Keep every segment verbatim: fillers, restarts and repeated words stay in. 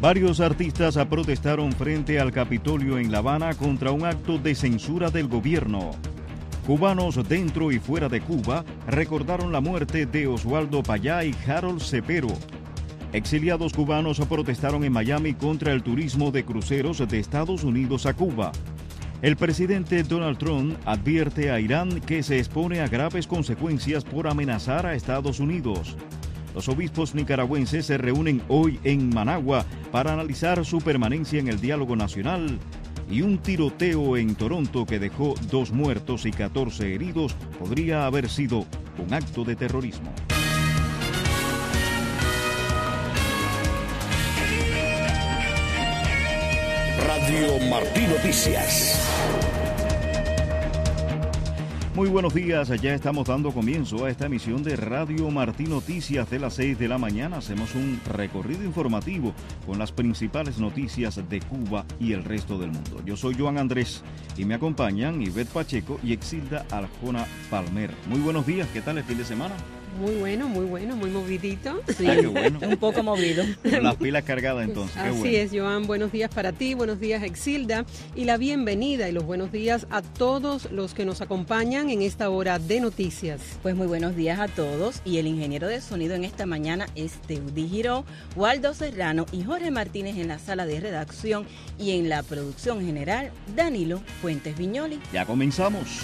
Varios artistas protestaron frente al Capitolio en La Habana contra un acto de censura del gobierno. Cubanos dentro y fuera de Cuba recordaron la muerte de Oswaldo Payá y Harold Cepero. Exiliados cubanos protestaron en Miami contra el turismo de cruceros de Estados Unidos a Cuba. El presidente Donald Trump advierte a Irán que se expone a graves consecuencias por amenazar a Estados Unidos. Los obispos nicaragüenses se reúnen hoy en Managua para analizar su permanencia en el diálogo nacional, y un tiroteo en Toronto que dejó dos muertos y catorce heridos podría haber sido un acto de terrorismo. Radio Martí Noticias. Muy buenos días, ya estamos dando comienzo a esta emisión de Radio Martí Noticias de las seis de la mañana. Hacemos un recorrido informativo con las principales noticias de Cuba y el resto del mundo. Yo soy Joan Andrés y me acompañan Ivette Pacheco y Exilda Aljona Palmer. Muy buenos días, ¿qué tal el fin de semana? Muy bueno, muy bueno, muy movidito. Sí, ah, qué bueno. Un poco movido. Con las pilas cargadas entonces, qué Así bueno. es, Joan, buenos días para ti, buenos días Exilda, y la bienvenida y los buenos días a todos los que nos acompañan en esta hora de noticias. Pues muy buenos días a todos, y el ingeniero de sonido en esta mañana es Teudí Giró, Waldo Serrano y Jorge Martínez en la sala de redacción, y en la producción general, Danilo Fuentes Viñoli. Ya comenzamos.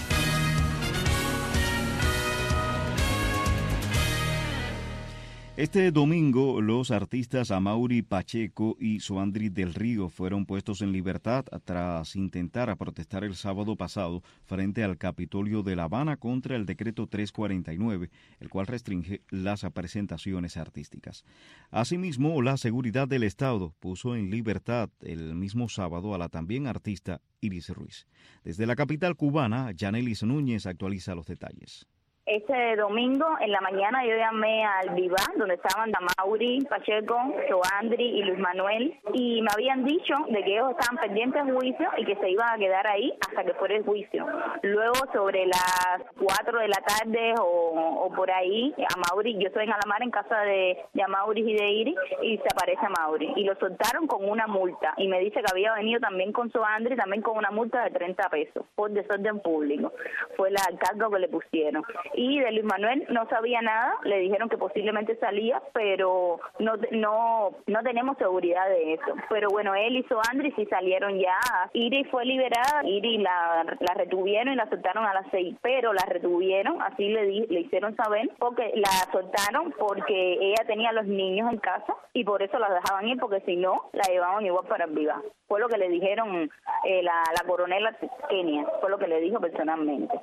Este domingo, los artistas Amaury Pacheco y Soandri del Río fueron puestos en libertad tras intentar protestar el sábado pasado frente al Capitolio de La Habana contra el decreto trescientos cuarenta y nueve, el cual restringe las presentaciones artísticas. Asimismo, la seguridad del Estado puso en libertad el mismo sábado a la también artista Iris Ruiz. Desde la capital cubana, Yanelis Núñez actualiza los detalles. Este domingo, en la mañana, yo llamé al Viva, donde estaban Amaury Pacheco, Soandri y Luis Manuel, y me habían dicho de que ellos estaban pendientes del juicio y que se iban a quedar ahí hasta que fuera el juicio. Luego, sobre las cuatro de la tarde o, o por ahí, Amaury, yo estoy en Alamar en casa de, de Amaury y de Iris, y se aparece Amaury. Y lo soltaron con una multa, y me dice que había venido también con Soandri, también con una multa de treinta pesos, por desorden público. Fue la carga que le pusieron. Y de Luis Manuel no sabía nada, le dijeron que posiblemente salía, pero no no no tenemos seguridad de eso. Pero bueno, él y Soandri sí salieron ya. Iris fue liberada, Iris la, la retuvieron y la soltaron a las seis, pero la retuvieron, así le, di, le hicieron saber, porque la soltaron porque ella tenía a los niños en casa y por eso la dejaban ir, porque si no, la llevaban igual para el Viva. Fue lo que le dijeron eh, la, la coronela Kenia, fue lo que le dijo personalmente.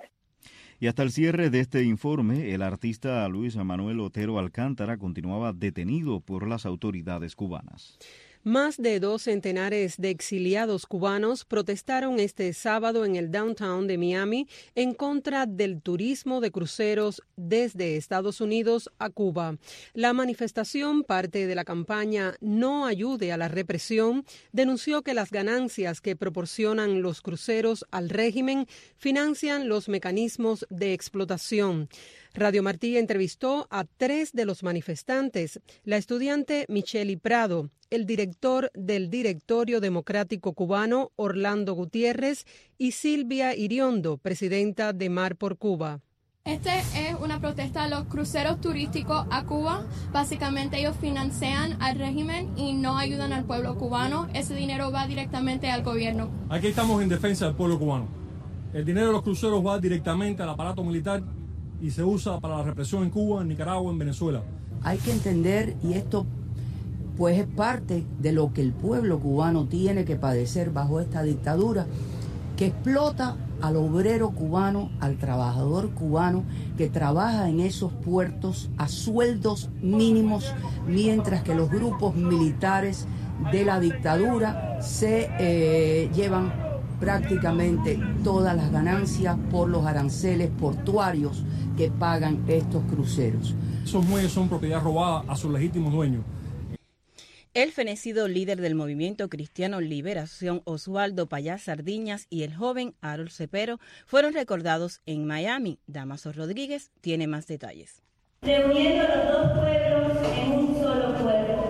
Y hasta el cierre de este informe, el artista Luis Manuel Otero Alcántara continuaba detenido por las autoridades cubanas. Más de dos centenares de exiliados cubanos protestaron este sábado en el downtown de Miami en contra del turismo de cruceros desde Estados Unidos a Cuba. La manifestación, parte de la campaña No ayude a la represión, denunció que las ganancias que proporcionan los cruceros al régimen financian los mecanismos de explotación. Radio Martí entrevistó a tres de los manifestantes, la estudiante Micheli Prado, el director del Directorio Democrático Cubano, Orlando Gutiérrez, y Silvia Iriondo, presidenta de Mar por Cuba. Esta es una protesta a los cruceros turísticos a Cuba. Básicamente ellos financian al régimen y no ayudan al pueblo cubano. Ese dinero va directamente al gobierno. Aquí estamos en defensa del pueblo cubano. El dinero de los cruceros va directamente al aparato militar y se usa para la represión en Cuba, en Nicaragua, en Venezuela. Hay que entender, y esto pues es parte de lo que el pueblo cubano tiene que padecer bajo esta dictadura, que explota al obrero cubano, al trabajador cubano que trabaja en esos puertos a sueldos mínimos, mientras que los grupos militares de la dictadura se eh, llevan prácticamente todas las ganancias por los aranceles portuarios que pagan estos cruceros. Esos muelles son propiedad robada a sus legítimos dueños. El fenecido líder del Movimiento Cristiano Liberación, Oswaldo Payá Sardiñas, y el joven Harold Cepero fueron recordados en Miami. Damaso Rodríguez tiene más detalles. Reuniendo los dos pueblos en un solo pueblo.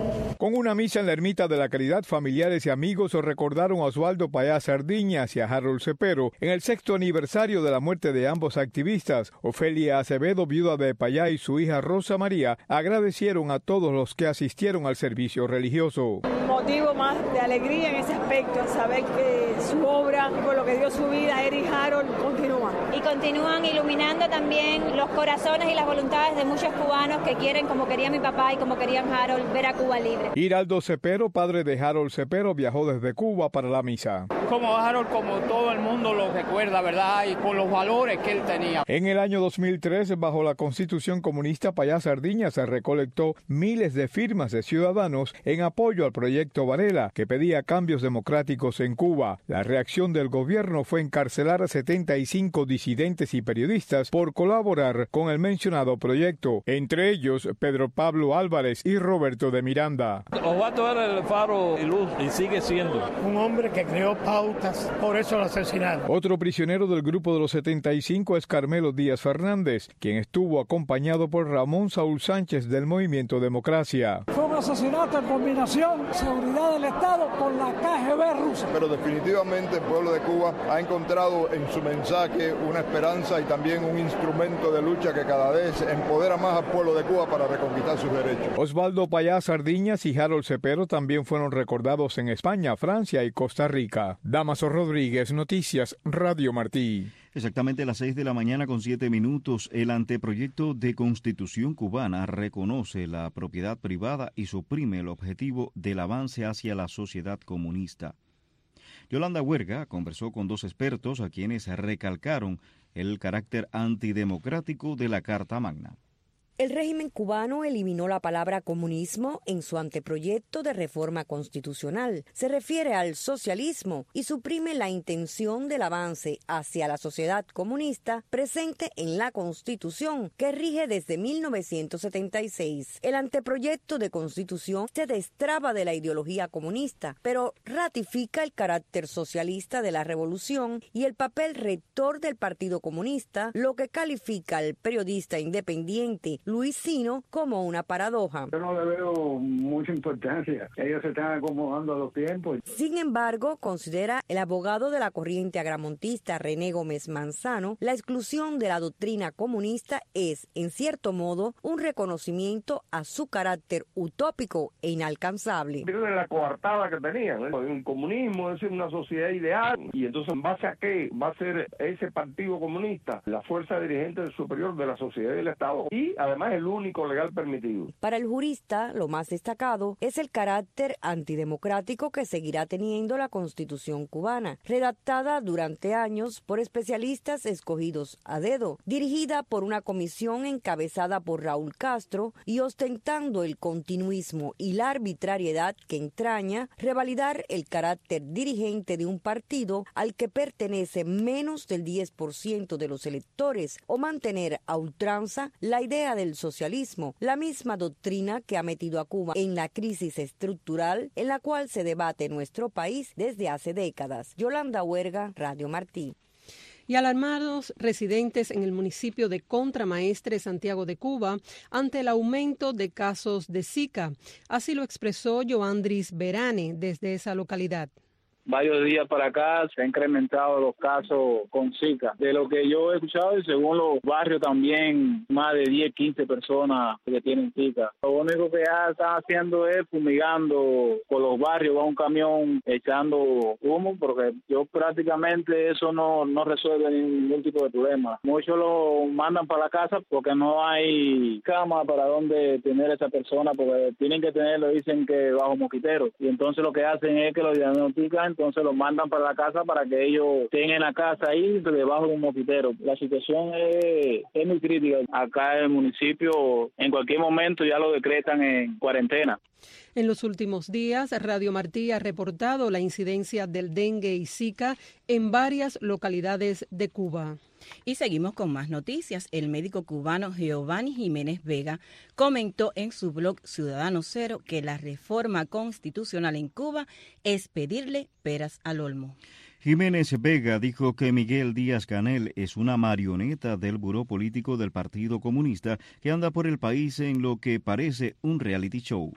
Con una misa en la Ermita de la Caridad, familiares y amigos recordaron a Osvaldo Payá Sardiñas y a Harold Cepero en el sexto aniversario de la muerte de ambos activistas. Ofelia Acevedo, viuda de Payá, y su hija Rosa María agradecieron a todos los que asistieron al servicio religioso. Un motivo más de alegría en ese aspecto, en saber que su obra, por lo que dio su vida, Eric Harold, continúa. Y continúan iluminando también los corazones y las voluntades de muchos cubanos que quieren, como quería mi papá y como querían Harold, ver a Cuba libre. Hiraldo Cepero, padre de Harold Cepero, viajó desde Cuba para la misa. Como Harold, como todo el mundo lo recuerda, ¿verdad? Y con los valores que él tenía. En el año dos mil tres, bajo la Constitución comunista, Payá Sardiñas se recolectó miles de firmas de ciudadanos en apoyo al proyecto Varela, que pedía cambios democráticos en Cuba. La reacción del gobierno fue encarcelar a setenta y cinco disidentes y periodistas por colaborar con el mencionado proyecto, entre ellos Pedro Pablo Álvarez y Roberto de Miranda. Osvaldo era el faro y luz y sigue siendo un hombre que creó pautas, por eso lo asesinaron. Otro prisionero del grupo de los setenta y cinco es Carmelo Díaz Fernández, quien estuvo acompañado por Ramón Saúl Sánchez del Movimiento Democracia. Fue un asesinato en combinación, seguridad del Estado con la K G B rusa. Pero definitivamente el pueblo de Cuba ha encontrado en su mensaje una esperanza y también un instrumento de lucha que cada vez empodera más al pueblo de Cuba para reconquistar sus derechos. Osvaldo Payá Sardiñas y Harold Cepero también fueron recordados en España, Francia y Costa Rica. Damaso Rodríguez, Noticias, Radio Martí. Exactamente a las seis de la mañana con siete minutos, el anteproyecto de Constitución cubana reconoce la propiedad privada y suprime el objetivo del avance hacia la sociedad comunista. Yolanda Huerga conversó con dos expertos a quienes recalcaron el carácter antidemocrático de la Carta Magna. El régimen cubano eliminó la palabra comunismo en su anteproyecto de reforma constitucional. Se refiere al socialismo y suprime la intención del avance hacia la sociedad comunista presente en la Constitución, que rige desde mil novecientos setenta y seis. El anteproyecto de Constitución se destraba de la ideología comunista, pero ratifica el carácter socialista de la revolución y el papel rector del Partido Comunista, lo que califica al periodista independiente Luis Sino como una paradoja. Yo no le veo mucha importancia. Ellos se están acomodando a los tiempos. Sin embargo, considera el abogado de la corriente agramontista René Gómez Manzano, la exclusión de la doctrina comunista es, en cierto modo, un reconocimiento a su carácter utópico e inalcanzable. De la coartada que tenían, ¿eh? El comunismo es una sociedad ideal y entonces ¿en base a qué va a ser ese partido comunista la fuerza dirigente superior de la sociedad y del Estado? Y además Además, el único legal permitido. Para el jurista, lo más destacado es el carácter antidemocrático que seguirá teniendo la Constitución cubana, redactada durante años por especialistas escogidos a dedo, dirigida por una comisión encabezada por Raúl Castro y ostentando el continuismo y la arbitrariedad que entraña revalidar el carácter dirigente de un partido al que pertenece menos del diez por ciento de los electores o mantener a ultranza la idea del socialismo, la misma doctrina que ha metido a Cuba en la crisis estructural en la cual se debate nuestro país desde hace décadas. Yolanda Huerga, Radio Martí. Y alarmados residentes en el municipio de Contramaestre, Santiago de Cuba, ante el aumento de casos de Zika. Así lo expresó Joandris Berane desde esa localidad. Varios días para acá se han incrementado los casos con Zika. De lo que yo he escuchado, y según los barrios también, más de diez, quince personas que tienen Zika. Lo único que ya están haciendo es fumigando por los barrios, va un camión echando humo, porque yo prácticamente eso no, no resuelve ningún tipo de problema. Muchos lo mandan para la casa porque no hay cama para donde tener a esa persona, porque tienen que tenerlo, dicen que bajo mosquitero. Y entonces lo que hacen es que lo diagnostican, entonces los mandan para la casa para que ellos tengan la casa ahí debajo de un mosquitero. La situación es, es muy crítica. Acá en el municipio en cualquier momento ya lo decretan en cuarentena. En los últimos días, Radio Martí ha reportado la incidencia del dengue y Zika en varias localidades de Cuba. Y seguimos con más noticias. El médico cubano Giovanni Jiménez Vega comentó en su blog Ciudadano Cero que la reforma constitucional en Cuba es pedirle peras al olmo. Jiménez Vega dijo que Miguel Díaz-Canel es una marioneta del buró político del Partido Comunista que anda por el país en lo que parece un reality show.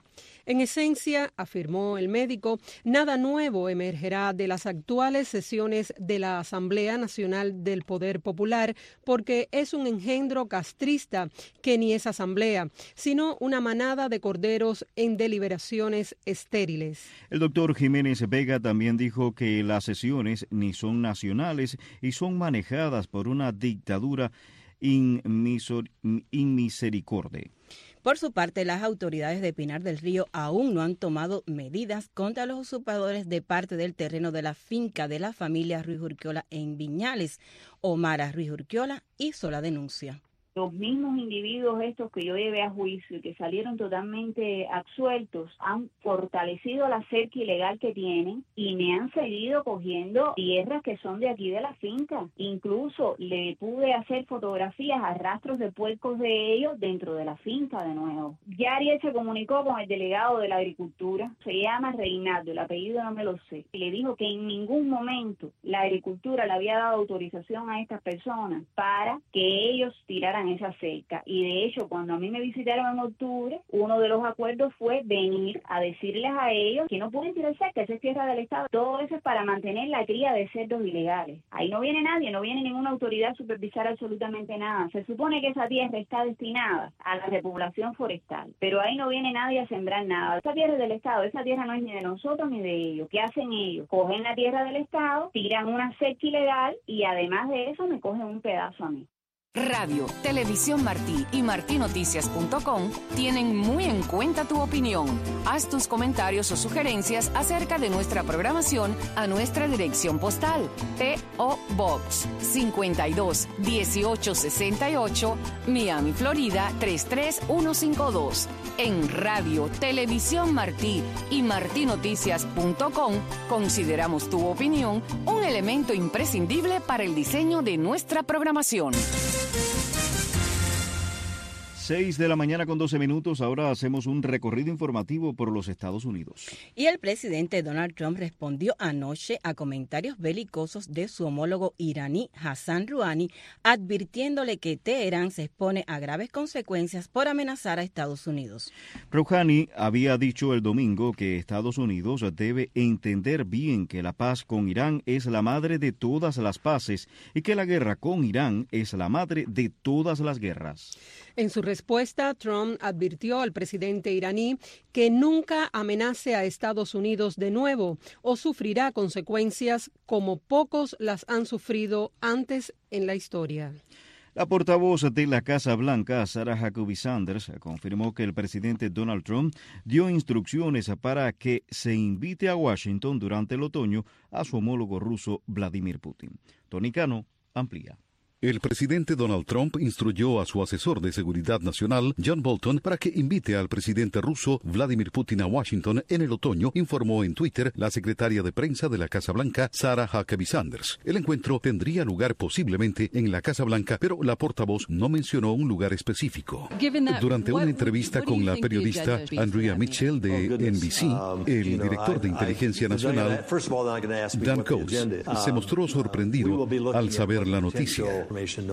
En esencia, afirmó el médico, nada nuevo emergerá de las actuales sesiones de la Asamblea Nacional del Poder Popular, porque es un engendro castrista que ni es asamblea, sino una manada de corderos en deliberaciones estériles. El doctor Jiménez Vega también dijo que las sesiones ni son nacionales y son manejadas por una dictadura inmisericorde. Por su parte, las autoridades de Pinar del Río aún no han tomado medidas contra los usurpadores de parte del terreno de la finca de la familia Ruiz Urquiola en Viñales. Omara Ruiz Urquiola hizo la denuncia. Los mismos individuos estos que yo llevé a juicio y que salieron totalmente absueltos han fortalecido la cerca ilegal que tienen y me han seguido cogiendo tierras que son de aquí de la finca. Incluso le pude hacer fotografías a rastros de puercos de ellos dentro de la finca de nuevo. Ya Ariel se comunicó con el delegado de la agricultura, se llama Reinaldo, el apellido no me lo sé, y le dijo que en ningún momento la agricultura le había dado autorización a estas personas para que ellos tiraran esa cerca, y de hecho cuando a mí me visitaron en octubre, uno de los acuerdos fue venir a decirles a ellos que no pueden tirar cerca, esa es tierra del Estado. Todo eso es para mantener la cría de cerdos ilegales. Ahí no viene nadie, no viene ninguna autoridad a supervisar absolutamente nada. Se supone que esa tierra está destinada a la repoblación forestal, pero ahí no viene nadie a sembrar nada. Esa tierra es del Estado, esa tierra no es ni de nosotros ni de ellos. ¿Qué hacen ellos? Cogen la tierra del Estado, tiran una cerca ilegal y además de eso me cogen un pedazo a mí. Radio, Televisión Martí y martí noticias punto com tienen muy en cuenta tu opinión. Haz tus comentarios o sugerencias acerca de nuestra programación a nuestra dirección postal P O Box cincuenta y dos dieciocho sesenta y ocho, Miami, Florida tres tres uno cinco dos. En Radio, Televisión Martí y martí noticias punto com consideramos tu opinión un elemento imprescindible para el diseño de nuestra programación. seis de la mañana con doce minutos, ahora hacemos un recorrido informativo por los Estados Unidos. Y el presidente Donald Trump respondió anoche a comentarios belicosos de su homólogo iraní Hassan Rouhani, advirtiéndole que Teherán se expone a graves consecuencias por amenazar a Estados Unidos. Rouhani había dicho el domingo que Estados Unidos debe entender bien que la paz con Irán es la madre de todas las paces y que la guerra con Irán es la madre de todas las guerras. En su respuesta, Trump advirtió al presidente iraní que nunca amenace a Estados Unidos de nuevo o sufrirá consecuencias como pocos las han sufrido antes en la historia. La portavoz de la Casa Blanca, Sarah Huckabee Sanders, confirmó que el presidente Donald Trump dio instrucciones para que se invite a Washington durante el otoño a su homólogo ruso Vladimir Putin. Tony Cano amplía. El presidente Donald Trump instruyó a su asesor de seguridad nacional, John Bolton, para que invite al presidente ruso Vladimir Putin a Washington en el otoño, informó en Twitter la secretaria de prensa de la Casa Blanca, Sarah Huckabee Sanders. El encuentro tendría lugar posiblemente en la Casa Blanca, pero la portavoz no mencionó un lugar específico. Durante una entrevista con la periodista Andrea Mitchell de N B C, el director de inteligencia nacional, Dan Coats, se mostró sorprendido al saber la noticia.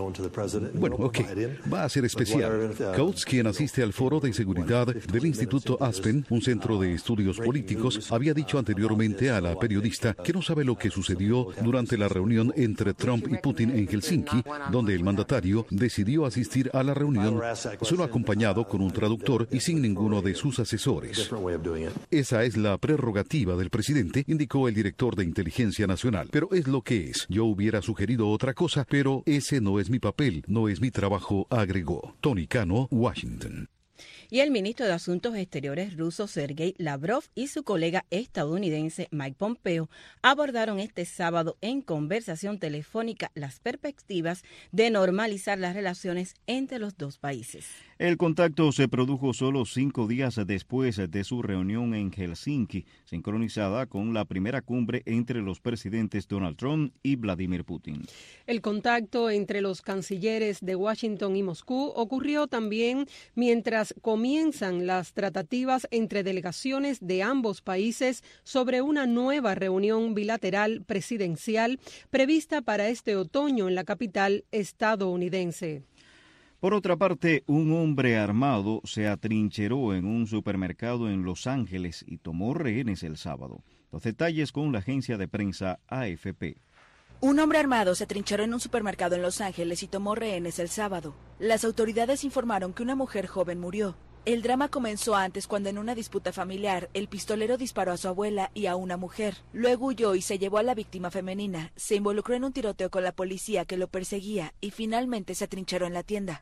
Bueno, ok, va a ser especial. Coates, quien asiste al foro de seguridad del Instituto Aspen, un centro de estudios políticos, había dicho anteriormente a la periodista que no sabe lo que sucedió durante la reunión entre Trump y Putin en Helsinki, donde el mandatario decidió asistir a la reunión solo acompañado con un traductor y sin ninguno de sus asesores. Esa es la prerrogativa del presidente, indicó el director de inteligencia nacional. Pero es lo que es. Yo hubiera sugerido otra cosa, pero es Ese no es mi papel, no es mi trabajo, agregó. Tony Cano, Washington. Y el ministro de Asuntos Exteriores ruso Sergei Lavrov y su colega estadounidense Mike Pompeo abordaron este sábado en conversación telefónica las perspectivas de normalizar las relaciones entre los dos países. El contacto se produjo solo cinco días después de su reunión en Helsinki, sincronizada con la primera cumbre entre los presidentes Donald Trump y Vladimir Putin. El contacto entre los cancilleres de Washington y Moscú ocurrió también mientras comienzan las tratativas entre delegaciones de ambos países sobre una nueva reunión bilateral presidencial prevista para este otoño en la capital estadounidense. Por otra parte, un hombre armado se atrincheró en un supermercado en Los Ángeles y tomó rehenes el sábado. Los detalles con la agencia de prensa A F P. Un hombre armado se atrincheró en un supermercado en Los Ángeles y tomó rehenes el sábado. Las autoridades informaron que una mujer joven murió. El drama comenzó antes cuando en una disputa familiar el pistolero disparó a su abuela y a una mujer. Luego huyó y se llevó a la víctima femenina. Se involucró en un tiroteo con la policía que lo perseguía y finalmente se atrincheró en la tienda.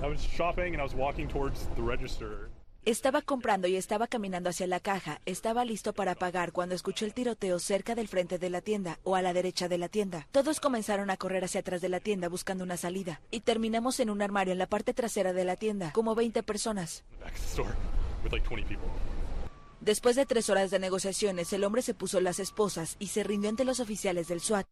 Estaba comprando y estaba caminando hacia la caja. Estaba listo para pagar cuando escuché el tiroteo cerca del frente de la tienda o a la derecha de la tienda. Todos comenzaron a correr hacia atrás de la tienda buscando una salida. Y terminamos en un armario en la parte trasera de la tienda, como veinte personas. Después de tres horas de negociaciones, el hombre se puso las esposas y se rindió ante los oficiales del SWAT.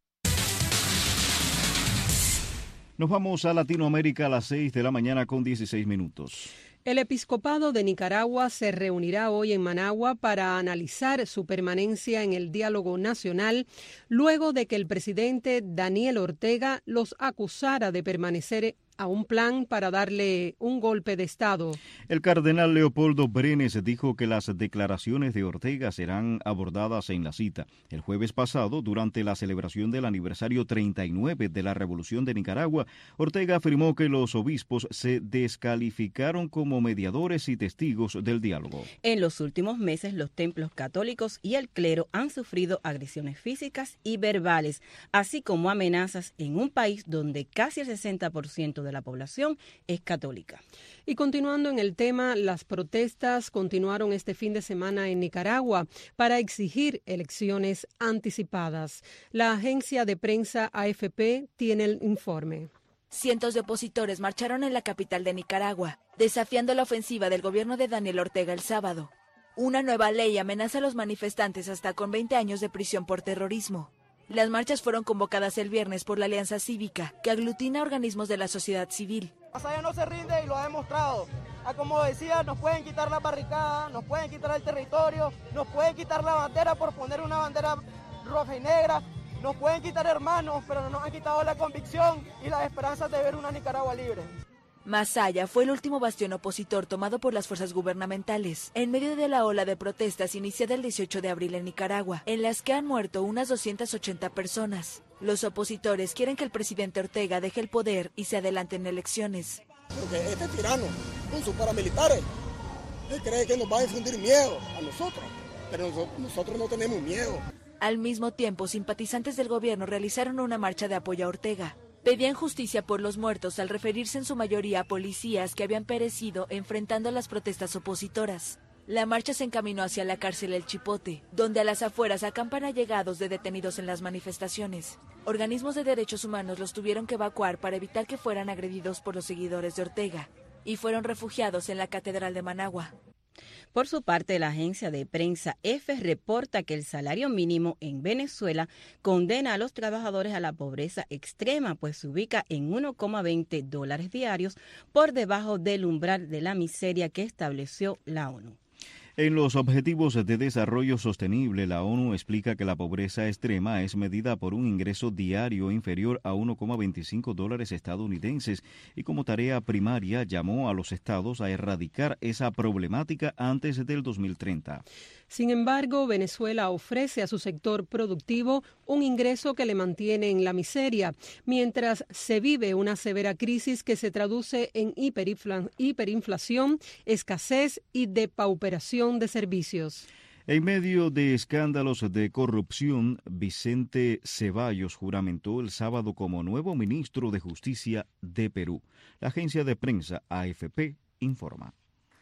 Nos vamos a Latinoamérica a las seis de la mañana con dieciséis minutos. El episcopado de Nicaragua se reunirá hoy en Managua para analizar su permanencia en el diálogo nacional luego de que el presidente Daniel Ortega los acusara de permanecer a un plan para darle un golpe de Estado. El cardenal Leopoldo Brenes dijo que las declaraciones de Ortega serán abordadas en la cita. El jueves pasado, durante la celebración del aniversario treinta y nueve de la Revolución de Nicaragua, Ortega afirmó que los obispos se descalificaron como mediadores y testigos del diálogo. En los últimos meses, los templos católicos y el clero han sufrido agresiones físicas y verbales, así como amenazas en un país donde casi el sesenta por ciento de de la población es católica. Y continuando en el tema, las protestas continuaron este fin de semana en Nicaragua para exigir elecciones anticipadas. La agencia de prensa A F P tiene el informe. Cientos de opositores marcharon en la capital de Nicaragua, desafiando la ofensiva del gobierno de Daniel Ortega el sábado. Una nueva ley amenaza a los manifestantes hasta con veinte años de prisión por terrorismo. Las marchas fueron convocadas el viernes por la Alianza Cívica, que aglutina organismos de la sociedad civil. Masaya no se rinde y lo ha demostrado. Ah, como decía, nos pueden quitar la barricada, nos pueden quitar el territorio, nos pueden quitar la bandera por poner una bandera roja y negra, nos pueden quitar hermanos, pero no nos han quitado la convicción y las esperanzas de ver una Nicaragua libre. Masaya fue el último bastión opositor tomado por las fuerzas gubernamentales, en medio de la ola de protestas iniciada el dieciocho de abril en Nicaragua, en las que han muerto unas doscientas ochenta personas. Los opositores quieren que el presidente Ortega deje el poder y se adelanten elecciones. Porque este tirano, con sus paramilitares, él cree que nos va a infundir miedo a nosotros, pero nosotros no tenemos miedo. Al mismo tiempo, simpatizantes del gobierno realizaron una marcha de apoyo a Ortega. Pedían justicia por los muertos al referirse en su mayoría a policías que habían perecido enfrentando las protestas opositoras. La marcha se encaminó hacia la cárcel El Chipote, donde a las afueras acampan allegados de detenidos en las manifestaciones. Organismos de derechos humanos los tuvieron que evacuar para evitar que fueran agredidos por los seguidores de Ortega, y fueron refugiados en la Catedral de Managua. Por su parte, la agencia de prensa EFE reporta que el salario mínimo en Venezuela condena a los trabajadores a la pobreza extrema, pues se ubica en uno coma veinte dólares diarios por debajo del umbral de la miseria que estableció la ONU. En los Objetivos de Desarrollo Sostenible, la ONU explica que la pobreza extrema es medida por un ingreso diario inferior a uno coma veinticinco dólares estadounidenses y como tarea primaria llamó a los estados a erradicar esa problemática antes del dos mil treinta. Sin embargo, Venezuela ofrece a su sector productivo un ingreso que le mantiene en la miseria, mientras se vive una severa crisis que se traduce en hiperinfla- hiperinflación, escasez y depauperación de servicios. En medio de escándalos de corrupción, Vicente Ceballos juramentó el sábado como nuevo ministro de Justicia de Perú. La agencia de prensa A F P informa.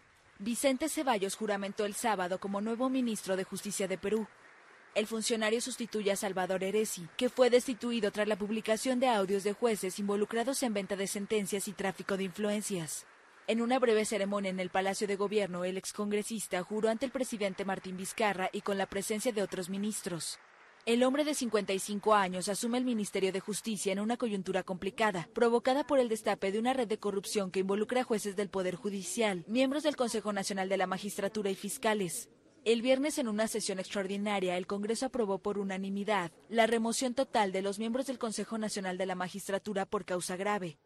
Vicente Ceballos juramentó el sábado como nuevo ministro de Justicia de Perú. El funcionario sustituye a Salvador Heresi, que fue destituido tras la publicación de audios de jueces involucrados en venta de sentencias y tráfico de influencias. En una breve ceremonia en el Palacio de Gobierno, el excongresista juró ante el presidente Martín Vizcarra y con la presencia de otros ministros. El hombre de cincuenta y cinco años asume el Ministerio de Justicia en una coyuntura complicada, provocada por el destape de una red de corrupción que involucra a jueces del Poder Judicial, miembros del Consejo Nacional de la Magistratura y fiscales. El viernes, en una sesión extraordinaria, el Congreso aprobó por unanimidad la remoción total de los miembros del Consejo Nacional de la Magistratura por causa grave.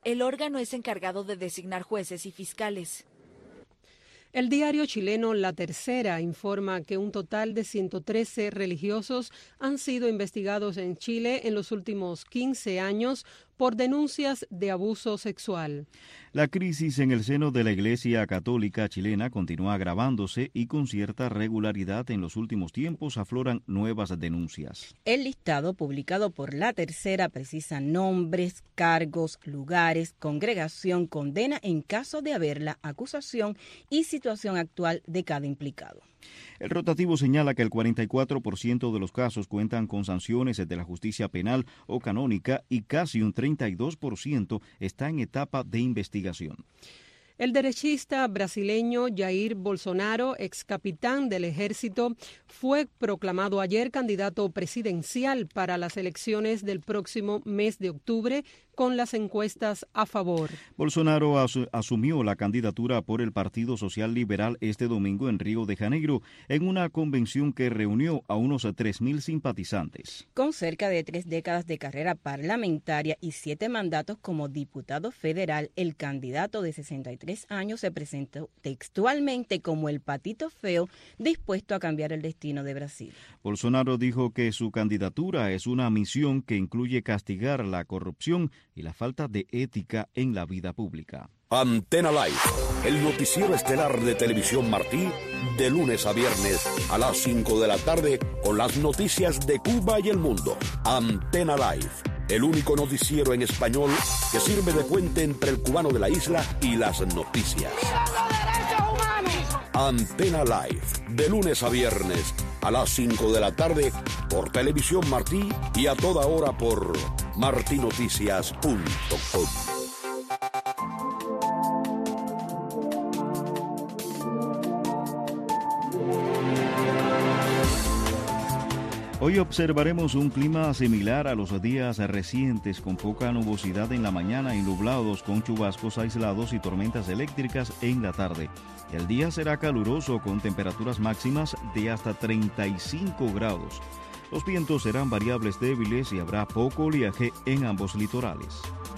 El órgano es encargado de designar jueces y fiscales. El diario chileno La Tercera informa que un total de ciento trece religiosos han sido investigados en Chile en los últimos quince años por denuncias de abuso sexual. La crisis en el seno de la Iglesia Católica chilena continúa agravándose y con cierta regularidad en los últimos tiempos afloran nuevas denuncias. El listado publicado por La Tercera precisa nombres, cargos, lugares, congregación, condena en caso de haberla, acusación y situación actual de cada implicado. El rotativo señala que el cuarenta y cuatro por ciento de los casos cuentan con sanciones de la justicia penal o canónica y casi un treinta y dos por ciento está en etapa de investigación. El derechista brasileño Jair Bolsonaro, ex capitán del ejército, fue proclamado ayer candidato presidencial para las elecciones del próximo mes de octubre, con las encuestas a favor. Bolsonaro as- asumió la candidatura por el Partido Social Liberal este domingo en Río de Janeiro, en una convención que reunió a unos tres mil simpatizantes. Con cerca de tres décadas de carrera parlamentaria y siete mandatos como diputado federal, el candidato de sesenta y tres años se presentó textualmente como el patito feo dispuesto a cambiar el destino de Brasil. Bolsonaro dijo que su candidatura es una misión que incluye castigar la corrupción y la falta de ética en la vida pública. Antena Live, el noticiero estelar de Televisión Martí, de lunes a viernes a las cinco de la tarde con las noticias de Cuba y el mundo. Antena Live, el único noticiero en español que sirve de puente entre el cubano de la isla y las noticias. Antena Live, de lunes a viernes a las cinco de la tarde por Televisión Martí y a toda hora por martinoticias punto com. Hoy observaremos un clima similar a los días recientes, con poca nubosidad en la mañana y nublados con chubascos aislados y tormentas eléctricas en la tarde. El día será caluroso con temperaturas máximas de hasta treinta y cinco grados. Los vientos serán variables débiles y habrá poco oleaje en ambos litorales.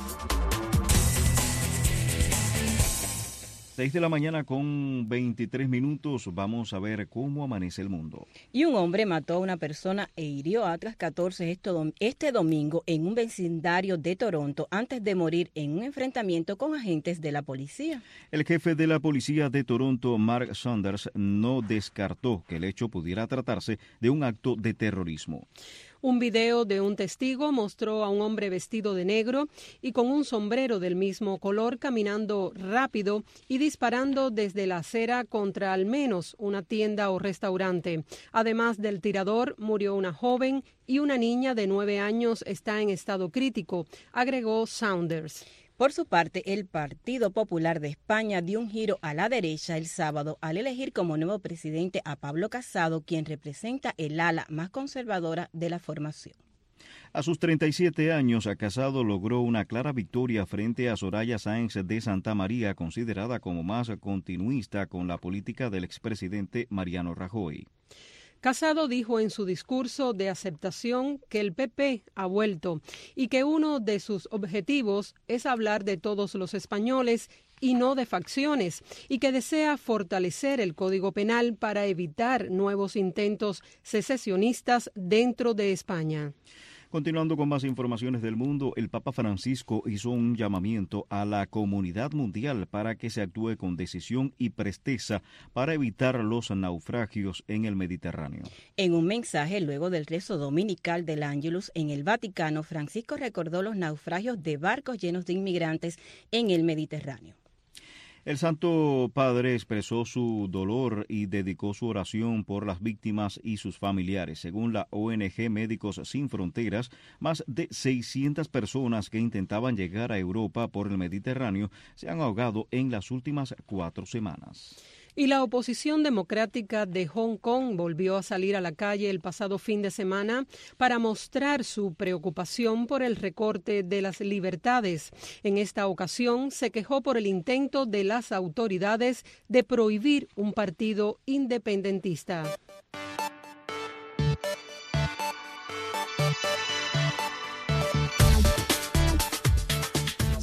seis de la mañana con veintitrés minutos, vamos a ver cómo amanece el mundo. Y un hombre mató a una persona e hirió a otras catorce este domingo en un vecindario de Toronto antes de morir en un enfrentamiento con agentes de la policía. El jefe de la policía de Toronto, Mark Saunders, no descartó que el hecho pudiera tratarse de un acto de terrorismo. Un video de un testigo mostró a un hombre vestido de negro y con un sombrero del mismo color caminando rápido y disparando desde la acera contra al menos una tienda o restaurante. Además del tirador, murió una joven y una niña de nueve años está en estado crítico, agregó Saunders. Por su parte, el Partido Popular de España dio un giro a la derecha el sábado al elegir como nuevo presidente a Pablo Casado, quien representa el ala más conservadora de la formación. A sus treinta y siete años, Casado logró una clara victoria frente a Soraya Sáenz de Santa María, considerada como más continuista con la política del expresidente Mariano Rajoy. Casado dijo en su discurso de aceptación que el P P ha vuelto y que uno de sus objetivos es hablar de todos los españoles y no de facciones, y que desea fortalecer el Código Penal para evitar nuevos intentos secesionistas dentro de España. Continuando con más informaciones del mundo, el Papa Francisco hizo un llamamiento a la comunidad mundial para que se actúe con decisión y presteza para evitar los naufragios en el Mediterráneo. En un mensaje luego del rezo dominical del Ángelus en el Vaticano, Francisco recordó los naufragios de barcos llenos de inmigrantes en el Mediterráneo. El Santo Padre expresó su dolor y dedicó su oración por las víctimas y sus familiares. Según la O N G Médicos Sin Fronteras, más de seiscientas personas que intentaban llegar a Europa por el Mediterráneo se han ahogado en las últimas cuatro semanas. Y la oposición democrática de Hong Kong volvió a salir a la calle el pasado fin de semana para mostrar su preocupación por el recorte de las libertades. En esta ocasión se quejó por el intento de las autoridades de prohibir un partido independentista.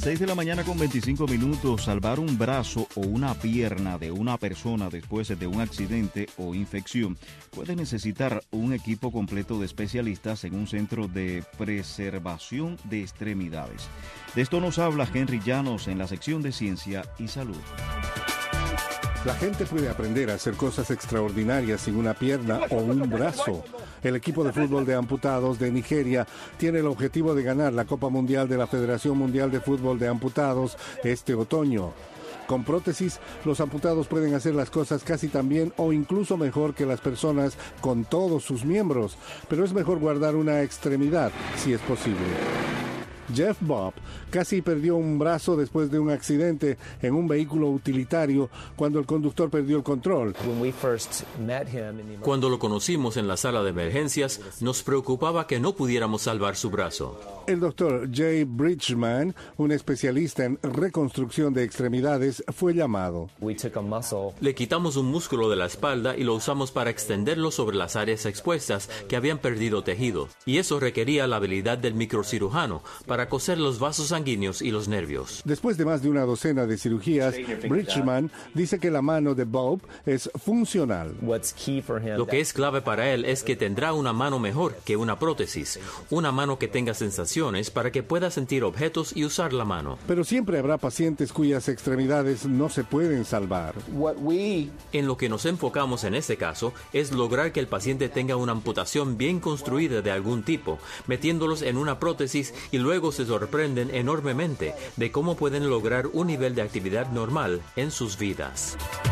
seis de la mañana con veinticinco minutos. Salvar un brazo o una pierna de una persona después de un accidente o infección puede necesitar un equipo completo de especialistas en un centro de preservación de extremidades. De esto nos habla Henry Llanos en la sección de Ciencia y Salud. La gente puede aprender a hacer cosas extraordinarias sin una pierna o un brazo. El equipo de fútbol de amputados de Nigeria tiene el objetivo de ganar la Copa Mundial de la Federación Mundial de Fútbol de Amputados este otoño. Con prótesis, los amputados pueden hacer las cosas casi tan bien o incluso mejor que las personas con todos sus miembros, pero es mejor guardar una extremidad si es posible. Jeff Bob casi perdió un brazo después de un accidente en un vehículo utilitario cuando el conductor perdió el control. Cuando lo conocimos en la sala de emergencias, nos preocupaba que no pudiéramos salvar su brazo. El doctor Jay Bridgman, un especialista en reconstrucción de extremidades, fue llamado. Le quitamos un músculo de la espalda y lo usamos para extenderlo sobre las áreas expuestas que habían perdido tejido. Y eso requería la habilidad del microcirujano para para coser los vasos sanguíneos y los nervios. Después de más de una docena de cirugías, Bridgman dice que la mano de Bob es funcional. Lo que es clave para él es que tendrá una mano mejor que una prótesis, una mano que tenga sensaciones para que pueda sentir objetos y usar la mano. Pero siempre habrá pacientes cuyas extremidades no se pueden salvar. En lo que nos enfocamos en este caso es lograr que el paciente tenga una amputación bien construida de algún tipo, metiéndolos en una prótesis y luego se sorprenden enormemente de cómo pueden lograr un nivel de actividad normal en sus vidas.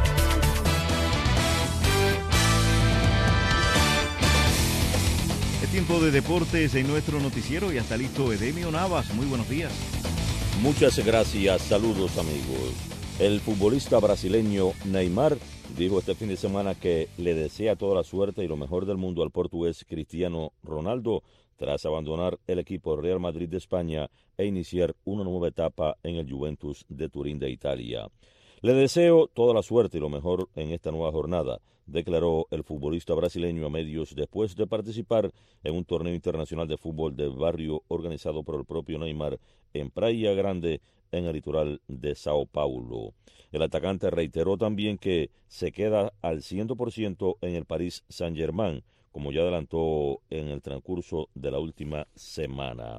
Es tiempo de deportes en nuestro noticiero y hasta listo Edemio Navas. Muy buenos días. Muchas gracias, saludos amigos. El futbolista brasileño Neymar dijo este fin de semana que le desea toda la suerte y lo mejor del mundo al portugués Cristiano Ronaldo tras abandonar el equipo Real Madrid de España e iniciar una nueva etapa en el Juventus de Turín de Italia. Le deseo toda la suerte y lo mejor en esta nueva jornada, declaró el futbolista brasileño a medios después de participar en un torneo internacional de fútbol de barrio organizado por el propio Neymar en Praia Grande, en el litoral de Sao Paulo. El atacante reiteró también que se queda al cien por ciento en el Paris Saint-Germain, como ya adelantó en el transcurso de la última semana.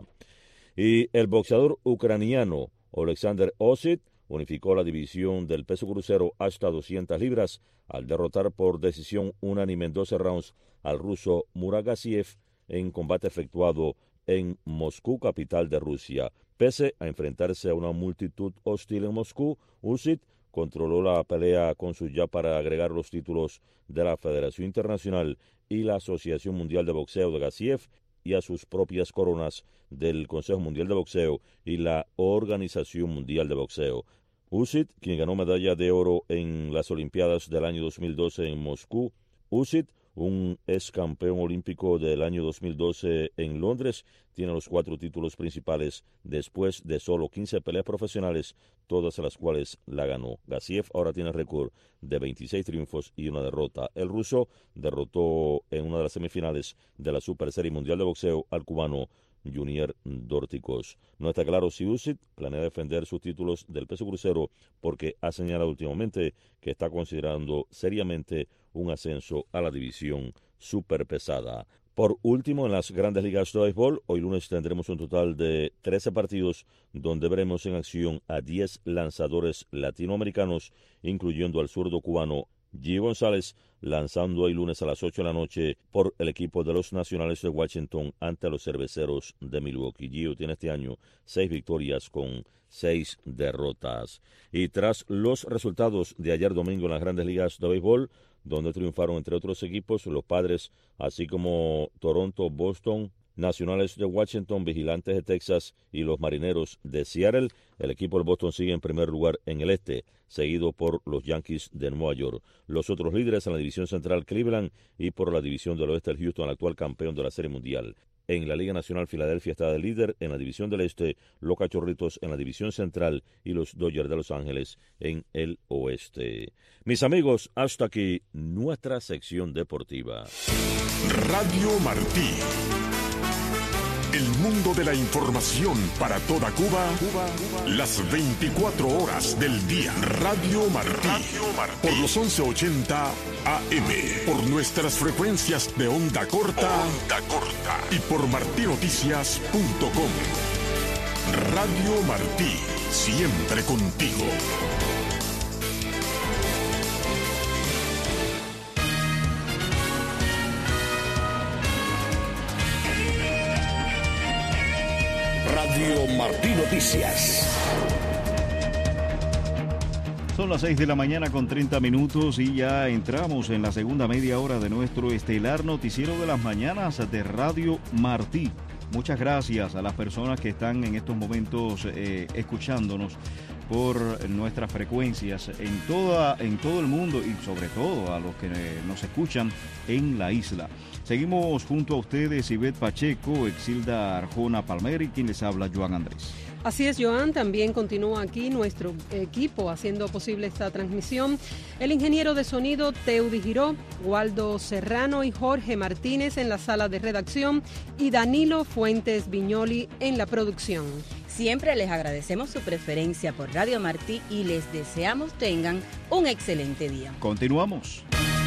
Y el boxeador ucraniano Oleksandr Usyk unificó la división del peso crucero hasta doscientas libras al derrotar por decisión unánime en doce rounds al ruso Murat Gassiev en combate efectuado en Moscú, capital de Rusia. Pese a enfrentarse a una multitud hostil en Moscú, Usyk controló la pelea con su ya para agregar los títulos de la Federación Internacional y la Asociación Mundial de Boxeo de Gassiev y a sus propias coronas del Consejo Mundial de Boxeo y la Organización Mundial de Boxeo. Usyk, quien ganó medalla de oro en las Olimpiadas del año dos mil doce en Moscú, Usyk, un ex campeón olímpico del año dos mil doce en Londres, tiene los cuatro títulos principales después de solo quince peleas profesionales, todas las cuales la ganó. Gassiev ahora tiene récord de veintiséis triunfos y una derrota. El ruso derrotó en una de las semifinales de la Super Serie Mundial de Boxeo al cubano Junior Dorticos. No está claro si Usyk planea defender sus títulos del peso crucero porque ha señalado últimamente que está considerando seriamente un ascenso a la división superpesada. Por último, en las grandes ligas de béisbol, hoy lunes tendremos un total de trece partidos donde veremos en acción a diez lanzadores latinoamericanos, incluyendo al zurdo cubano Gio González, lanzando hoy lunes a las ocho de la noche por el equipo de los Nacionales de Washington ante los Cerveceros de Milwaukee. Gio tiene este año seis victorias con seis derrotas. Y tras los resultados de ayer domingo en las grandes ligas de béisbol, donde triunfaron entre otros equipos los Padres, así como Toronto, Boston, Nacionales de Washington, Vigilantes de Texas y los Marineros de Seattle, el equipo del Boston sigue en primer lugar en el este, seguido por los Yankees de Nueva York. Los otros líderes en la división central, Cleveland, y por la división del oeste, el Houston, el actual campeón de la Serie Mundial. En la Liga Nacional, Filadelfia está de líder, en la división del este, los Cachorritos en la división central y los Dodgers de Los Ángeles en el oeste. Mis amigos, hasta aquí nuestra sección deportiva. Radio Martí. El mundo de la información para toda Cuba, Cuba, Cuba. Las veinticuatro horas del día. Radio Martí. Radio Martí. Por los once ochenta A M. Por nuestras frecuencias de onda corta. Onda corta. Y por martí noticias punto com. Radio Martí. Siempre contigo. Radio Martí Noticias. Son las seis de la mañana con treinta minutos y ya entramos en la segunda media hora de nuestro estelar noticiero de las mañanas de Radio Martí. Muchas gracias a las personas que están en estos momentos eh, escuchándonos por nuestras frecuencias en toda en todo el mundo y sobre todo a los que nos escuchan en la isla. Seguimos junto a ustedes Ivette Pacheco, Exilda Arjona Palmer y quien les habla, Joan Andrés. Así es, Joan, también continúa aquí nuestro equipo haciendo posible esta transmisión. El ingeniero de sonido Teudi Giró, Waldo Serrano y Jorge Martínez en la sala de redacción y Danilo Fuentes Viñoli en la producción. Siempre les agradecemos su preferencia por Radio Martí y les deseamos tengan un excelente día. Continuamos.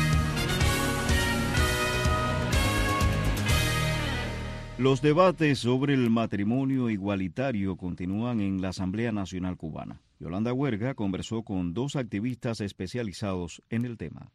Los debates sobre el matrimonio igualitario continúan en la Asamblea Nacional Cubana. Yolanda Huerga conversó con dos activistas especializados en el tema.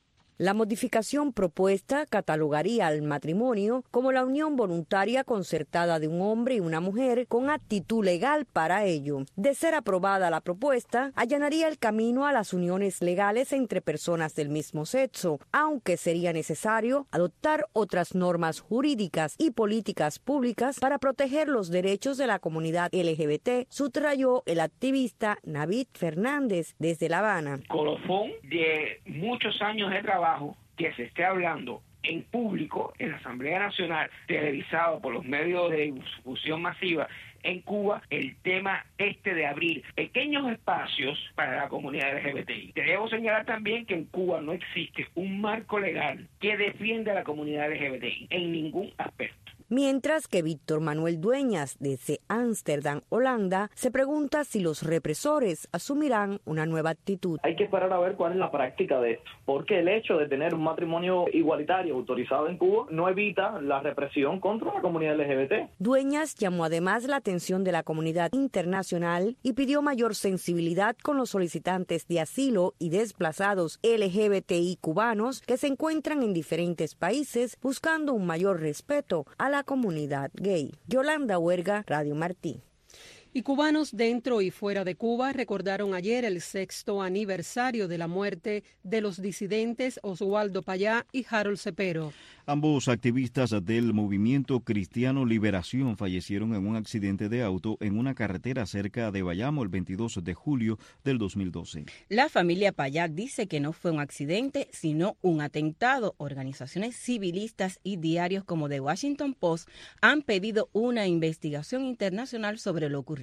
La modificación propuesta catalogaría al matrimonio como la unión voluntaria concertada de un hombre y una mujer con aptitud legal para ello. De ser aprobada la propuesta, allanaría el camino a las uniones legales entre personas del mismo sexo, aunque sería necesario adoptar otras normas jurídicas y políticas públicas para proteger los derechos de la comunidad L G B T, subrayó el activista Navid Fernández desde La Habana. Colofón de muchos años de trabajo que se esté hablando en público en la Asamblea Nacional, televisado por los medios de difusión masiva en Cuba, el tema este de abrir pequeños espacios para la comunidad L G B T I. Debo señalar también que en Cuba no existe un marco legal que defienda a la comunidad L G B T I en ningún aspecto. Mientras que Víctor Manuel Dueñas, desde Ámsterdam, Holanda, se pregunta si los represores asumirán una nueva actitud. Hay que esperar a ver cuál es la práctica de esto, porque el hecho de tener un matrimonio igualitario autorizado en Cuba no evita la represión contra la comunidad L G B T. Dueñas llamó además la atención de la comunidad internacional y pidió mayor sensibilidad con los solicitantes de asilo y desplazados L G B T I cubanos que se encuentran en diferentes países buscando un mayor respeto a la comunidad gay. Yolanda Huerga, Radio Martí. Y cubanos dentro y fuera de Cuba recordaron ayer el sexto aniversario de la muerte de los disidentes Oswaldo Payá y Harold Cepero. Ambos activistas del Movimiento Cristiano Liberación fallecieron en un accidente de auto en una carretera cerca de Bayamo el veintidós de julio del dos mil doce. La familia Payá dice que no fue un accidente, sino un atentado. Organizaciones civilistas y diarios como The Washington Post han pedido una investigación internacional sobre lo ocurrido.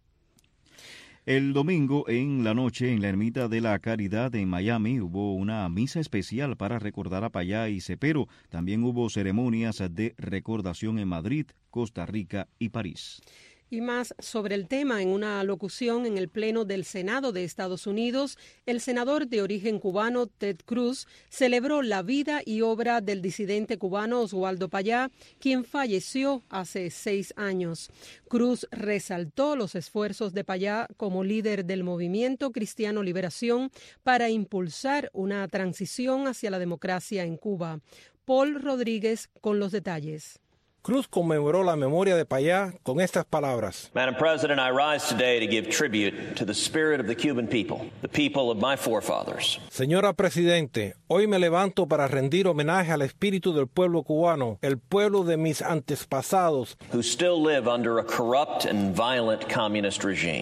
El domingo en la noche en la Ermita de la Caridad en Miami hubo una misa especial para recordar a Payá y Cepero. También hubo ceremonias de recordación en Madrid, Costa Rica y París. Y más sobre el tema, en una locución en el Pleno del Senado de Estados Unidos, el senador de origen cubano Ted Cruz celebró la vida y obra del disidente cubano Oswaldo Payá, quien falleció hace seis años. Cruz resaltó los esfuerzos de Payá como líder del Movimiento Cristiano Liberación para impulsar una transición hacia la democracia en Cuba. Paul Rodríguez con los detalles. Cruz conmemoró la memoria de Payá con estas palabras. Madam President, I rise today to give tribute to the spirit of the Cuban people, the people of my forefathers. Señora Presidente, hoy me levanto para rendir homenaje al espíritu del pueblo cubano, el pueblo de mis antepasados, who still live under a corrupt and violent communist regime.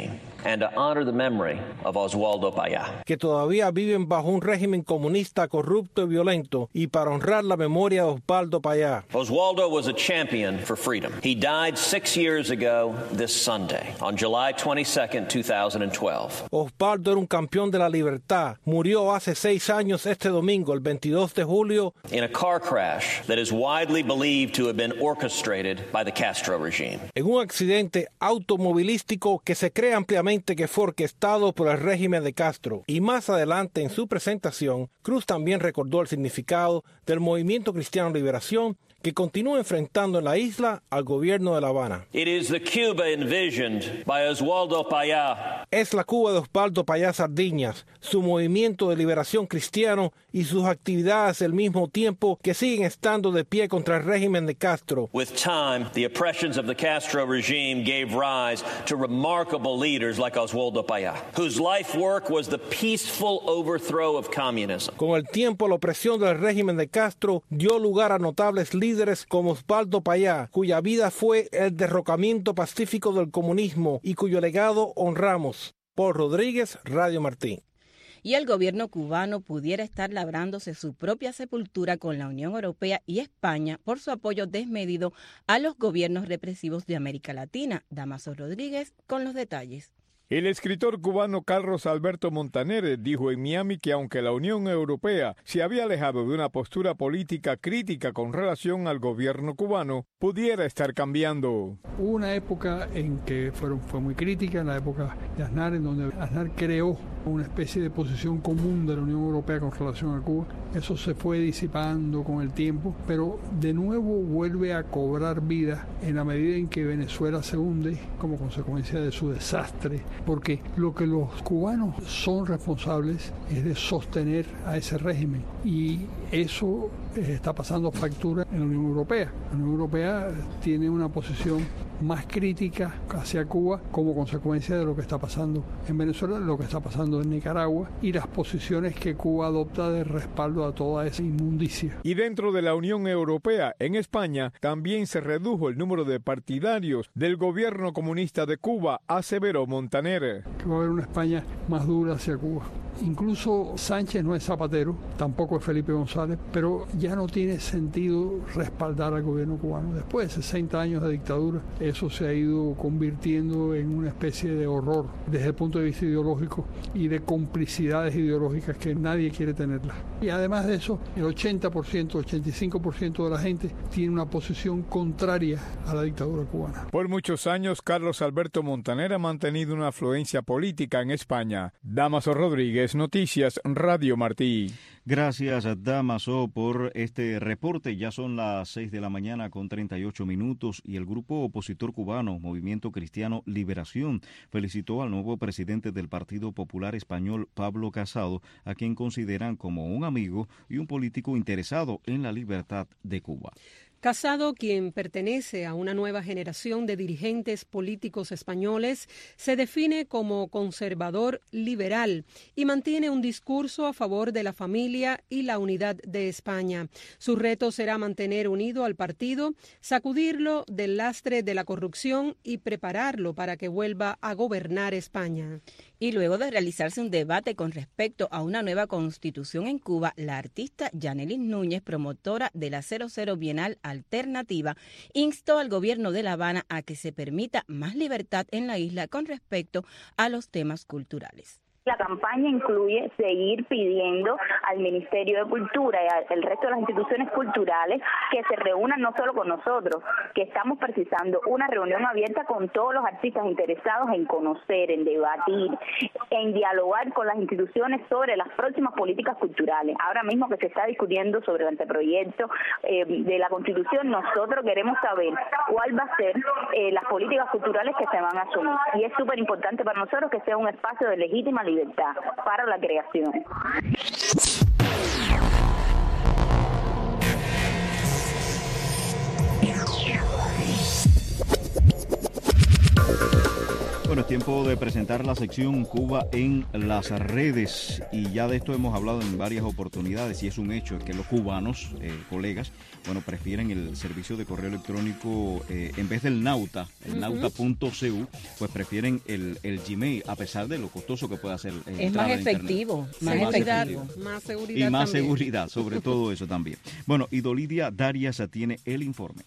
and to honor the memory of Oswaldo Payá. Que todavía viven bajo un régimen comunista corrupto y violento, y para honrar la memoria de Osvaldo Payá. Oswaldo was a champion for freedom. He died six years ago this Sunday, on July twenty-second, two thousand twelve. Osvaldo era un campeón de la libertad. Murió hace seis años este domingo, el veintidós de julio, in a car crash that is widely believed to have been orchestrated by the Castro regime. En un accidente automovilístico que se cree ampliamente que fue orquestado por el régimen de Castro. Y más adelante en su presentación, Cruz también recordó el significado del Movimiento Cristiano Liberación, que continúa enfrentando en la isla al gobierno de La Habana. It is the Cuba envisioned by Oswaldo Payá. Es la Cuba de Osvaldo Payá Sardiñas, su movimiento de liberación cristiano y sus actividades al mismo tiempo que siguen estando de pie contra el régimen de Castro. With time, the oppressions of the Castro regime gave rise to remarkable leaders like Oswaldo Payá, whose life work was the peaceful overthrow of communism. Con el tiempo, la opresión del régimen de Castro dio lugar a notables líderes líderes como Osvaldo Payá, cuya vida fue el derrocamiento pacífico del comunismo y cuyo legado honramos. Paul Rodríguez, Radio Martí. Y el gobierno cubano pudiera estar labrándose su propia sepultura con la Unión Europea y España por su apoyo desmedido a los gobiernos represivos de América Latina. Damaso Rodríguez con los detalles. El escritor cubano Carlos Alberto Montaner dijo en Miami que aunque la Unión Europea se había alejado de una postura política crítica con relación al gobierno cubano, pudiera estar cambiando. Hubo una época en que fueron, fue muy crítica, en la época de Aznar, en donde Aznar creó una especie de posición común de la Unión Europea con relación a Cuba. Eso se fue disipando con el tiempo, pero de nuevo vuelve a cobrar vida en la medida en que Venezuela se hunde como consecuencia de su desastre, porque lo que los cubanos son responsables es de sostener a ese régimen, y eso eh, está pasando factura en la Unión Europea. La Unión Europea tiene una posición más crítica hacia Cuba como consecuencia de lo que está pasando en Venezuela, lo que está pasando en Nicaragua y las posiciones que Cuba adopta de respaldo a toda esa inmundicia. Y dentro de la Unión Europea, en España, también se redujo el número de partidarios del gobierno comunista de Cuba, aseveró Montaner. Que va a haber una España más dura hacia Cuba. Incluso Sánchez no es Zapatero, tampoco es Felipe González, pero ya no tiene sentido respaldar al gobierno cubano. Después de sesenta años de dictadura, eso se ha ido convirtiendo en una especie de horror desde el punto de vista ideológico y de complicidades ideológicas que nadie quiere tenerlas. Y además de eso, el ochenta por ciento, ochenta y cinco por ciento de la gente tiene una posición contraria a la dictadura cubana. Por muchos años, Carlos Alberto Montaner ha mantenido una afluencia política en España. Damaso Rodríguez, Noticias, Radio Martí. Gracias, Damaso, por este reporte. Ya son las seis de la mañana con treinta y ocho minutos y el grupo opositor cubano, Movimiento Cristiano Liberación, felicitó al nuevo presidente del Partido Popular Español, Pablo Casado, a quien consideran como un amigo y un político interesado en la libertad de Cuba. Casado, quien pertenece a una nueva generación de dirigentes políticos españoles, se define como conservador liberal y mantiene un discurso a favor de la familia y la unidad de España. Su reto será mantener unido al partido, sacudirlo del lastre de la corrupción y prepararlo para que vuelva a gobernar España. Y luego de realizarse un debate con respecto a una nueva constitución en Cuba, la artista Yanelis Núñez, promotora de la cero cero Bienal Alternativa, instó al gobierno de La Habana a que se permita más libertad en la isla con respecto a los temas culturales. La campaña incluye seguir pidiendo al Ministerio de Cultura y al resto de las instituciones culturales que se reúnan no solo con nosotros, que estamos precisando una reunión abierta con todos los artistas interesados en conocer, en debatir, en dialogar con las instituciones sobre las próximas políticas culturales. Ahora mismo que se está discutiendo sobre el anteproyecto eh, de la Constitución, nosotros queremos saber cuál va a ser eh, las políticas culturales que se van a asumir. Y es súper importante para nosotros que sea un espacio de legítima libertad para la creación. Bueno, es tiempo Tiempo de presentar la sección Cuba en las redes, y ya de esto hemos hablado en varias oportunidades y es un hecho que los cubanos, eh, colegas, bueno, prefieren el servicio de correo electrónico eh, en vez del Nauta, el uh-huh. nauta punto c u, pues prefieren el, el Gmail, a pesar de lo costoso que puede hacer. Eh, es más efectivo, más, más seguridad, efectivo, más seguridad y más también. seguridad, sobre todo eso también. Bueno, y Dolidia Darias tiene el informe.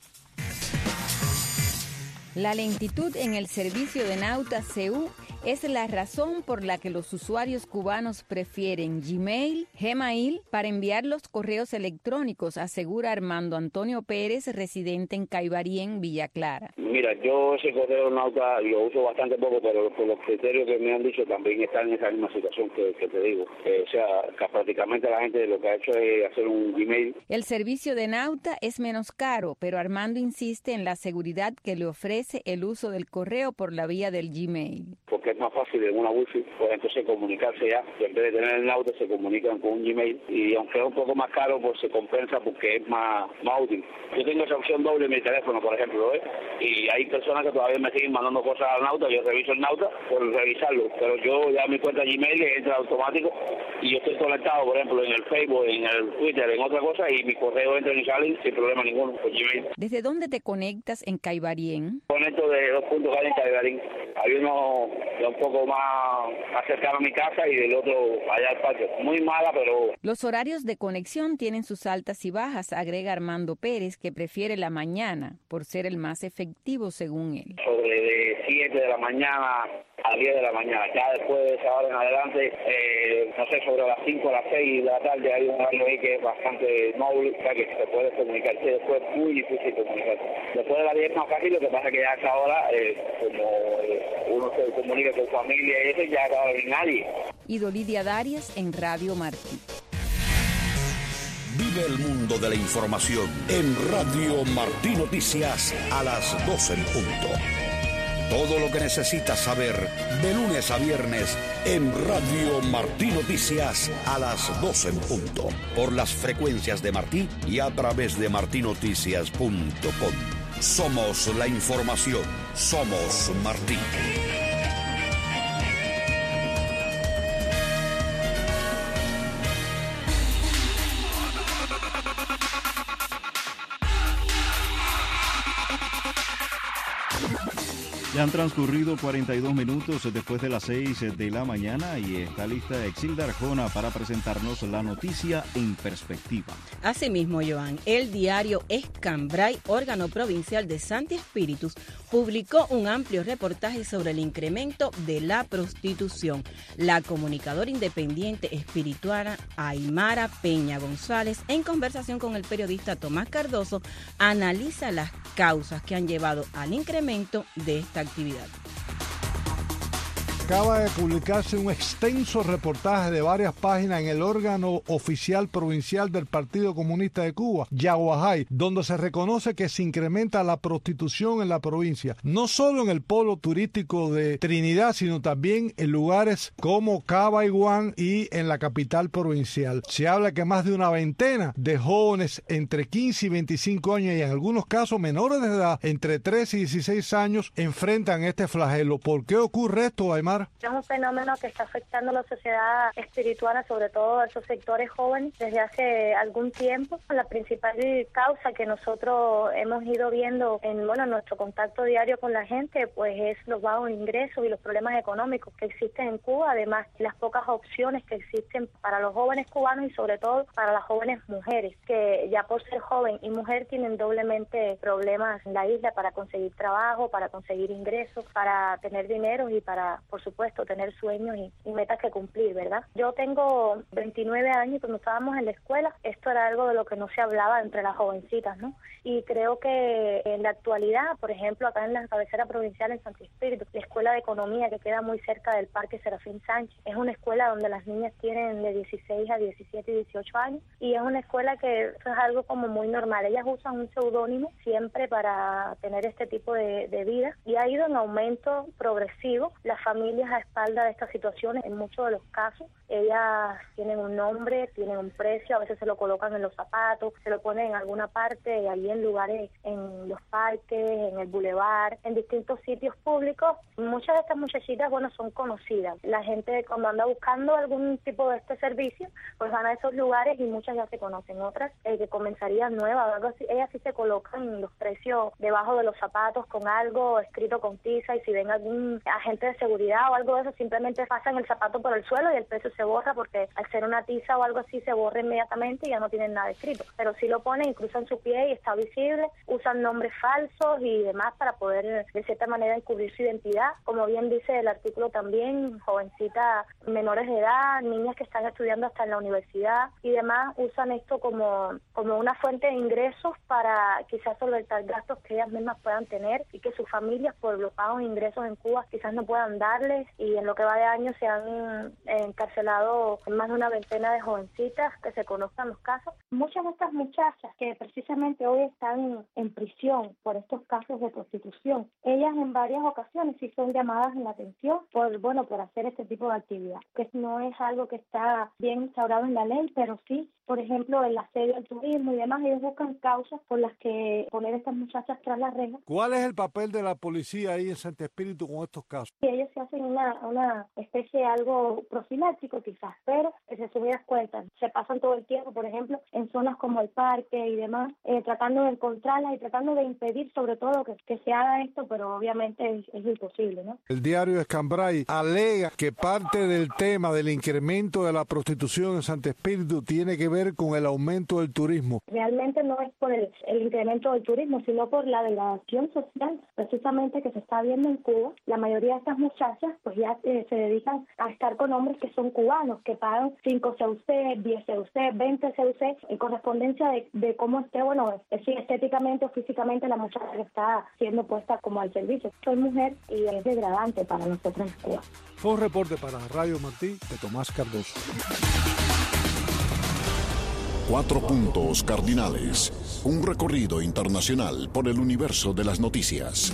La lentitud en el servicio de Nauta C U es la razón por la que los usuarios cubanos prefieren Gmail, Gmail para enviar los correos electrónicos, asegura Armando Antonio Pérez, residente en Caibarien, Villa Clara. Mira, yo ese correo Nauta lo uso bastante poco, pero por los criterios que me han dicho también está en esa misma situación que, que te digo. Eh, o sea, que prácticamente la gente lo que ha hecho es hacer un Gmail. El servicio de Nauta es menos caro, pero Armando insiste en la seguridad que le ofrece el uso del correo por la vía del Gmail. Porque es más fácil en una wifi, pues entonces comunicarse ya. En vez de tener el Nauta se comunican con un Gmail y aunque es un poco más caro, pues se compensa porque es más, más útil. Yo tengo esa opción doble en mi teléfono, por ejemplo, ¿eh? Y hay personas que todavía me siguen mandando cosas al Nauta, yo reviso el Nauta por revisarlo, pero yo ya mi cuenta Gmail entra automático y yo estoy conectado, por ejemplo, en el Facebook, en el Twitter, en otra cosa, y mi correo entra y sale sin problema ninguno por Gmail. ¿Desde dónde te conectas en Caibarien? Conecto de dos puntos que hay en Caibarien. Hay uno un poco más, más cercano a mi casa y del otro allá al parque. Muy mala, pero... Los horarios de conexión tienen sus altas y bajas, agrega Armando Pérez, que prefiere la mañana por ser el más efectivo según él. Sobre de siete de la mañana a diez de la mañana. Ya después de esa hora en adelante, eh, no sé, sobre las cinco a las seis de la tarde hay un horario ahí que es bastante noble, o sea que se puede comunicarse. Después es muy difícil comunicarse. Después de las diez más fácil, lo que pasa es que ya a esa hora, eh, como eh, uno se comunica con familia y eso, ya a esa hora ni nadie. Y Dolidia Darias en Radio Martí. Vive el mundo de la información en Radio Martí Noticias a las doce en punto. Todo lo que necesitas saber de lunes a viernes en Radio Martí Noticias a las doce en punto. Por las frecuencias de Martí y a través de martí noticias punto com. Somos la información. Somos Martí. Ya han transcurrido cuarenta y dos minutos después de las seis de la mañana y está lista Exilda Arjona para presentarnos la noticia en perspectiva. Asimismo, Joan, el diario Escambray, órgano provincial de Santi Espíritus, publicó un amplio reportaje sobre el incremento de la prostitución. La comunicadora independiente espirituana Aymara Peña González, en conversación con el periodista Tomás Cardoso, analiza las causas que han llevado al incremento de esta actividad. Acaba de publicarse un extenso reportaje de varias páginas en el órgano oficial provincial del Partido Comunista de Cuba, Yaguajay, donde se reconoce que se incrementa la prostitución en la provincia, no solo en el polo turístico de Trinidad, sino también en lugares como Cabaiguán y en la capital provincial. Se habla que más de una veintena de jóvenes entre quince y veinticinco años y en algunos casos menores de edad, entre trece y dieciséis años, enfrentan este flagelo. ¿Por qué ocurre esto, Aymar? Es un fenómeno que está afectando a la sociedad espirituana, sobre todo a esos sectores jóvenes, desde hace algún tiempo. La principal causa que nosotros hemos ido viendo en bueno nuestro contacto diario con la gente, pues es los bajos ingresos y los problemas económicos que existen en Cuba, además las pocas opciones que existen para los jóvenes cubanos y sobre todo para las jóvenes mujeres, que ya por ser joven y mujer tienen doblemente problemas en la isla para conseguir trabajo, para conseguir ingresos, para tener dinero y para, por supuesto, tener sueños y, y metas que cumplir, ¿verdad? Yo tengo veintinueve años y cuando estábamos en la escuela, esto era algo de lo que no se hablaba entre las jovencitas, ¿no? Y creo que en la actualidad, por ejemplo, acá en la cabecera provincial en Santi Espíritu, la escuela de economía que queda muy cerca del Parque Serafín Sánchez, es una escuela donde las niñas tienen de dieciséis a diecisiete y dieciocho años y es una escuela que eso es algo como muy normal. Ellas usan un seudónimo siempre para tener este tipo de, de vida y ha ido en aumento progresivo. Las familias familias a espalda de estas situaciones, en muchos de los casos, ellas tienen un nombre, tienen un precio, a veces se lo colocan en los zapatos, se lo ponen en alguna parte, y allí en lugares, en los parques, en el bulevar, en distintos sitios públicos. Muchas de estas muchachitas, bueno, son conocidas. La gente cuando anda buscando algún tipo de este servicio, pues van a esos lugares y muchas ya se conocen. Otras eh, que comenzarían nuevas, algo así, ellas sí se colocan los precios debajo de los zapatos con algo escrito con tiza, y si ven algún agente de seguridad o algo de eso, simplemente pasan el zapato por el suelo y el precio se borra, porque al ser una tiza o algo así se borra inmediatamente y ya no tienen nada escrito. Pero sí lo ponen y cruzan su pie y está visible, usan nombres falsos y demás para poder de cierta manera encubrir su identidad. Como bien dice el artículo también, jovencitas menores de edad, niñas que están estudiando hasta en la universidad y demás, usan esto como, como una fuente de ingresos para quizás solventar gastos que ellas mismas puedan tener y que sus familias, por los pagos de ingresos en Cuba, quizás no puedan darles. Y en lo que va de año se han encarcelado más de una veintena de jovencitas, que se conozcan los casos. Muchas de estas muchachas que precisamente hoy están en prisión por estos casos de prostitución, ellas en varias ocasiones sí son llamadas en la atención por, bueno, por hacer este tipo de actividad, que no es algo que está bien instaurado en la ley, pero sí, por ejemplo, el asedio al turismo y demás, ellos buscan causas por las que poner a estas muchachas tras las rejas. ¿Cuál es el papel de la policía ahí en Santo Espíritu con estos casos? Y ellos se hacen una, una especie de algo profiláctico quizás, pero en resumidas cuentas, se pasan todo el tiempo, por ejemplo, en zonas como el parque y demás, eh, tratando de encontrarlas y tratando de impedir sobre todo que, que se haga esto, pero obviamente es, es imposible, ¿no? El diario Escambray alega que parte del tema del incremento de la prostitución en Santo Espíritu tiene que ver con el aumento del turismo. Realmente no es por el, el incremento del turismo, sino por la degradación social precisamente que se está viendo en Cuba. La mayoría de estas muchachas pues ya eh, se dedican a estar con hombres que son cubanos, que pagan cinco C U C, diez C U C, veinte C U C, en correspondencia de, de cómo esté, bueno, es decir, estéticamente o físicamente la muchacha que está siendo puesta como al servicio. Soy mujer y es degradante para nosotros en Cuba. Fue un reporte para Radio Martí de Tomás Cardoso. Cuatro puntos cardinales. Un recorrido internacional por el universo de las noticias.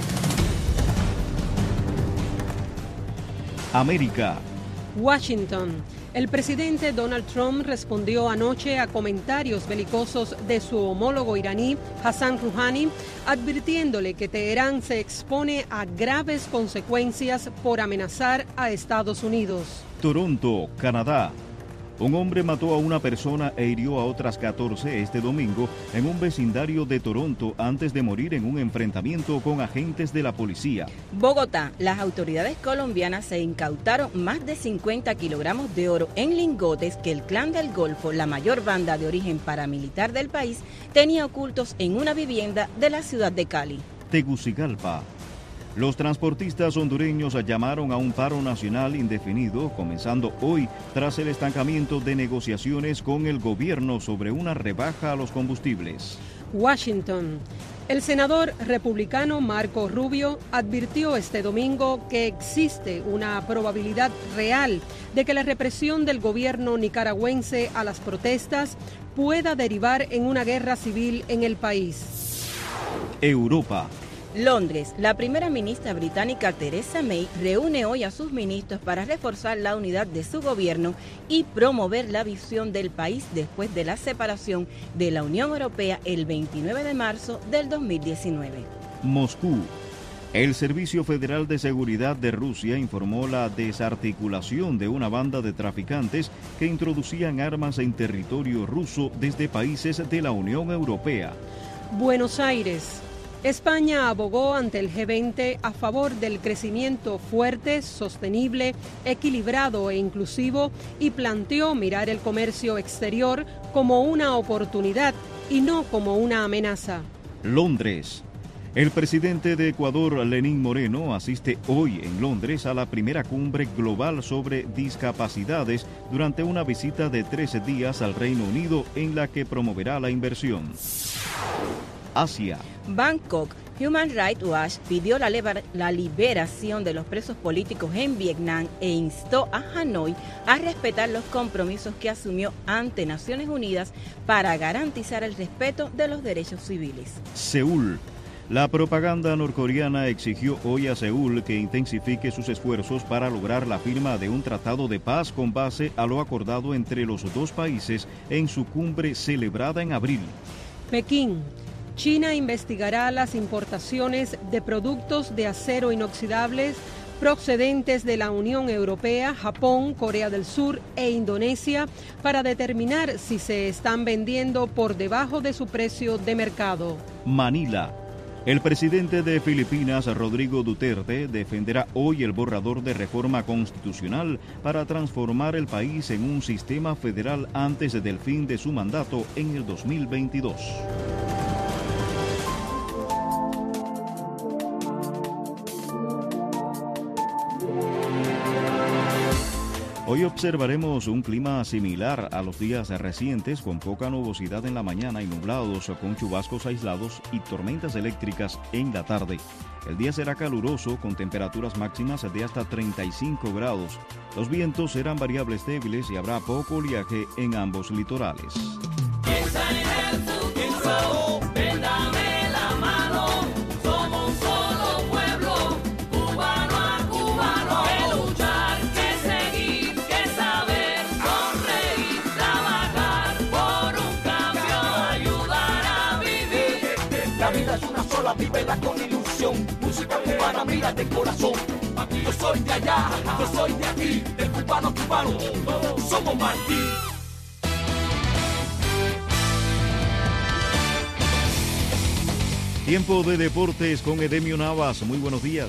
América. Washington. El presidente Donald Trump respondió anoche a comentarios belicosos de su homólogo iraní, Hassan Rouhani, advirtiéndole que Teherán se expone a graves consecuencias por amenazar a Estados Unidos. Toronto, Canadá. Un hombre mató a una persona e hirió a otras catorce este domingo en un vecindario de Toronto antes de morir en un enfrentamiento con agentes de la policía. Bogotá. Las autoridades colombianas se incautaron más de cincuenta kilogramos de oro en lingotes que el Clan del Golfo, la mayor banda de origen paramilitar del país, tenía ocultos en una vivienda de la ciudad de Cali. Tegucigalpa. Los transportistas hondureños llamaron a un paro nacional indefinido, comenzando hoy tras el estancamiento de negociaciones con el gobierno sobre una rebaja a los combustibles. Washington. El senador republicano Marco Rubio advirtió este domingo que existe una probabilidad real de que la represión del gobierno nicaragüense a las protestas pueda derivar en una guerra civil en el país. Europa. Londres. La primera ministra británica Theresa May reúne hoy a sus ministros para reforzar la unidad de su gobierno y promover la visión del país después de la separación de la Unión Europea el veintinueve de marzo del dos mil diecinueve. Moscú. El Servicio Federal de Seguridad de Rusia informó la desarticulación de una banda de traficantes que introducían armas en territorio ruso desde países de la Unión Europea. Buenos Aires. España abogó ante el G veinte a favor del crecimiento fuerte, sostenible, equilibrado e inclusivo y planteó mirar el comercio exterior como una oportunidad y no como una amenaza. Londres. El presidente de Ecuador, Lenín Moreno, asiste hoy en Londres a la primera cumbre global sobre discapacidades durante una visita de trece días al Reino Unido en la que promoverá la inversión. Asia. Bangkok. Human Rights Watch pidió la, la liberación de los presos políticos en Vietnam e instó a Hanoi a respetar los compromisos que asumió ante Naciones Unidas para garantizar el respeto de los derechos civiles. Seúl. La propaganda norcoreana exigió hoy a Seúl que intensifique sus esfuerzos para lograr la firma de un tratado de paz con base a lo acordado entre los dos países en su cumbre celebrada en abril. Pekín. China investigará las importaciones de productos de acero inoxidables procedentes de la Unión Europea, Japón, Corea del Sur e Indonesia para determinar si se están vendiendo por debajo de su precio de mercado. Manila. El presidente de Filipinas, Rodrigo Duterte, defenderá hoy el borrador de reforma constitucional para transformar el país en un sistema federal antes del fin de su mandato en el dos mil veintidós. Hoy observaremos un clima similar a los días recientes, con poca nubosidad en la mañana y nublados con chubascos aislados y tormentas eléctricas en la tarde. El día será caluroso con temperaturas máximas de hasta treinta y cinco grados. Los vientos serán variables débiles y habrá poco oleaje en ambos litorales. Piensa en el futuro, ven, dame la mano, somos un solo pueblo, cubano a cubano, que luchar, que seguir, que saber, sonreír, trabajar por un cambio, ayudar a vivir. La vida es una sola, vívela con ilusión, música cubana, mira de corazón. Yo soy de allá, yo soy de aquí, del cubano cubano, somos Martí. Tiempo de deportes con Edemio Navas. Muy buenos días.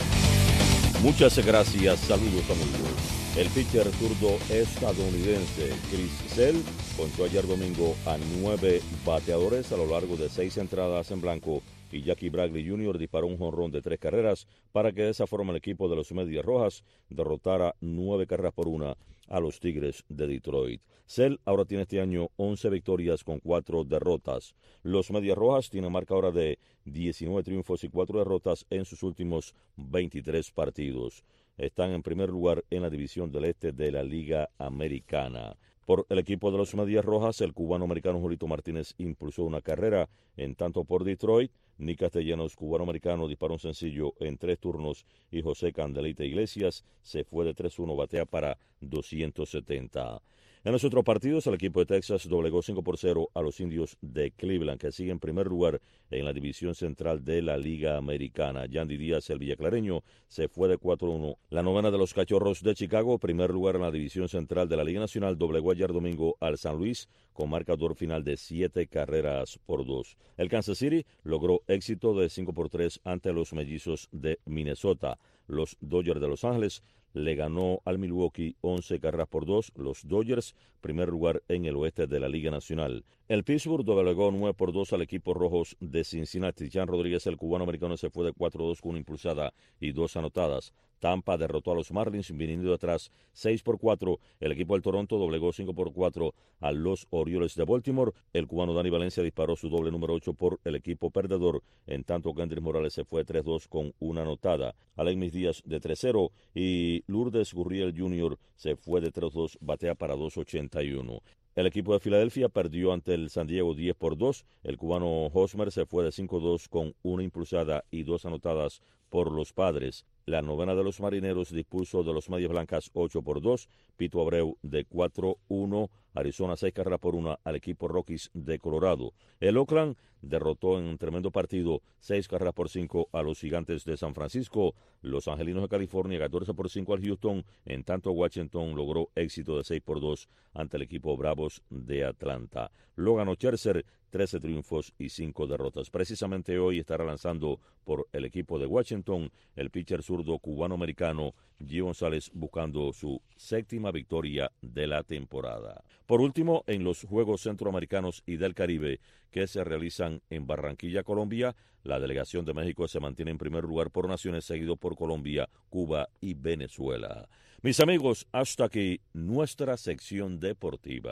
Muchas gracias. Saludos, amigos. El pitcher zurdo estadounidense Chris Sale ponchó ayer domingo a nueve bateadores a lo largo de seis entradas en blanco y Jackie Bradley junior disparó un jonrón de tres carreras para que de esa forma el equipo de los Medias Rojas derrotara nueve carreras por una a los Tigres de Detroit. Sale ahora tiene este año once victorias con cuatro derrotas. Los Medias Rojas tienen marca ahora de diecinueve triunfos y cuatro derrotas en sus últimos veintitrés partidos. Están en primer lugar en la división del este de la Liga Americana. Por el equipo de los Medias Rojas, el cubano-americano Julito Martínez impulsó una carrera, en tanto por Detroit, Nick Castellanos, cubano-americano, disparó un sencillo en tres turnos y José Candelita Iglesias se fue de tres uno, batea para doscientos setenta. En los otros partidos, el equipo de Texas doblegó cinco por cero a los Indios de Cleveland, que sigue en primer lugar en la división central de la Liga Americana. Yandy Díaz, el villaclareño, se fue de cuatro uno. La novena de los Cachorros de Chicago, primer lugar en la división central de la Liga Nacional, doblegó ayer domingo al San Luis con marcador final de siete carreras por dos. El Kansas City logró éxito de cinco por tres ante los Mellizos de Minnesota. Los Dodgers de Los Ángeles le ganó al Milwaukee once carreras por dos, los Dodgers, primer lugar en el oeste de la Liga Nacional. El Pittsburgh doblegó nueve por dos al equipo rojos de Cincinnati. Jan Rodríguez, el cubano-americano, se fue de cuatro dos con una impulsada y dos anotadas. Tampa derrotó a los Marlins viniendo de atrás seis por cuatro. El equipo del Toronto doblegó cinco por cuatro a los Orioles de Baltimore. El cubano Dani Valencia disparó su doble número ocho por el equipo perdedor, en tanto que Kendrick Morales se fue tres dos con una anotada. Alexis Díaz de tres cero y Lourdes Gurriel junior se fue de tres dos, batea para dos ochenta y uno. El equipo de Filadelfia perdió ante el San Diego diez por dos. El cubano Hosmer se fue de cinco dos con una impulsada y dos anotadas por los Padres. La novena de los Marineros dispuso de los Medias Blancas ocho por dos. Pito Abreu de cuatro uno. Arizona seis carreras por una al equipo Rockies de Colorado. El Oakland derrotó en un tremendo partido seis carreras por cinco a los Gigantes de San Francisco. Los Angelinos de California catorce por cinco al Houston. En tanto Washington logró éxito de seis por dos ante el equipo Bravos de Atlanta. Lo ganó Scherzer, trece triunfos y cinco derrotas. Precisamente hoy estará lanzando por el equipo de Washington el pitcher zurdo cubano-americano Gio González, buscando su séptima victoria de la temporada. Por último, en los Juegos Centroamericanos y del Caribe que se realizan en Barranquilla, Colombia, la delegación de México se mantiene en primer lugar por naciones, seguido por Colombia, Cuba y Venezuela. Mis amigos, hasta aquí nuestra sección deportiva.